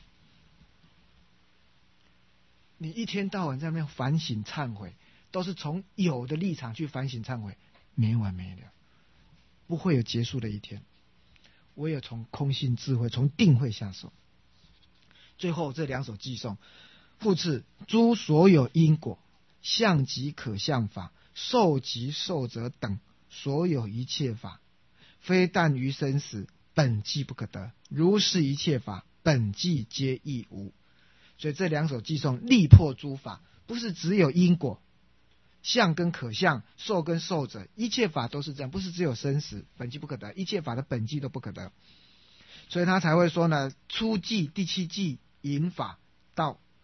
你一天到晚在那边反省忏悔，都是从有的立场去反省忏悔，没完没了，不会有结束的一天。唯有从空性智慧，从定慧下手。最后这2首偈颂，复次，诸所有因果，相即可相法，受即受者等，所有一切法，非但于生死，本际不可得。如是一切法，本际皆亦无。所以这2首偈颂力破诸法，不是只有因果，相跟可相，受跟受者，一切法都是这样，不是只有生死本际不可得，一切法的本际都不可得。所以他才会说呢，初偈第7偈引法到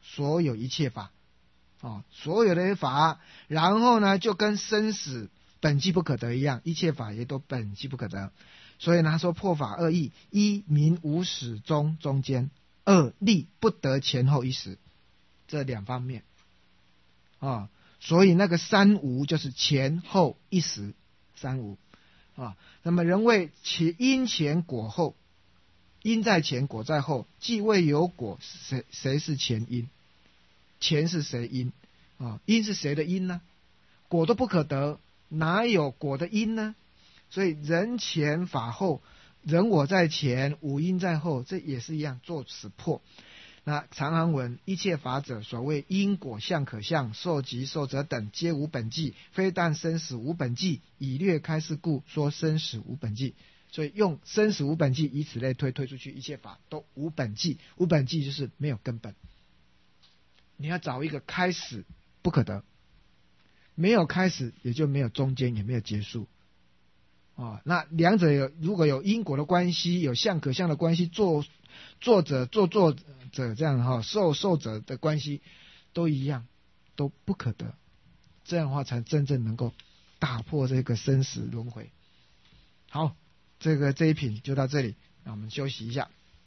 所有一切法，所有的法，然后呢就跟生死本寂不可得一样，一切法也都本寂不可得。所以呢他说破法二义：一名无始终中间，二力不得前后一时，这两方面所以那个三无就是前后一时，三无那么人谓因前果后，因在前果在后，既未有果，谁是前因？前是谁因？因是谁的因呢？果都不可得，哪有果的因呢？所以人前法后，人我在前，五因在后，这也是一样，作此破。那长行文：一切法者，所谓因果相可相，受即受者等，皆无本际，非但生死无本际，以略开示故，说生死无本际。所以用生死无本际，以此类推出去，一切法都无本际。无本际就是没有根本，你要找一个开始不可得，没有开始也就没有中间，也没有结束那两者如果有因果的关系，有相可相的关系，作者这样受者的关系都一样，都不可得。这样的话才真正能够打破这个生死轮回。好，这一品就到这里，那我们休息一下。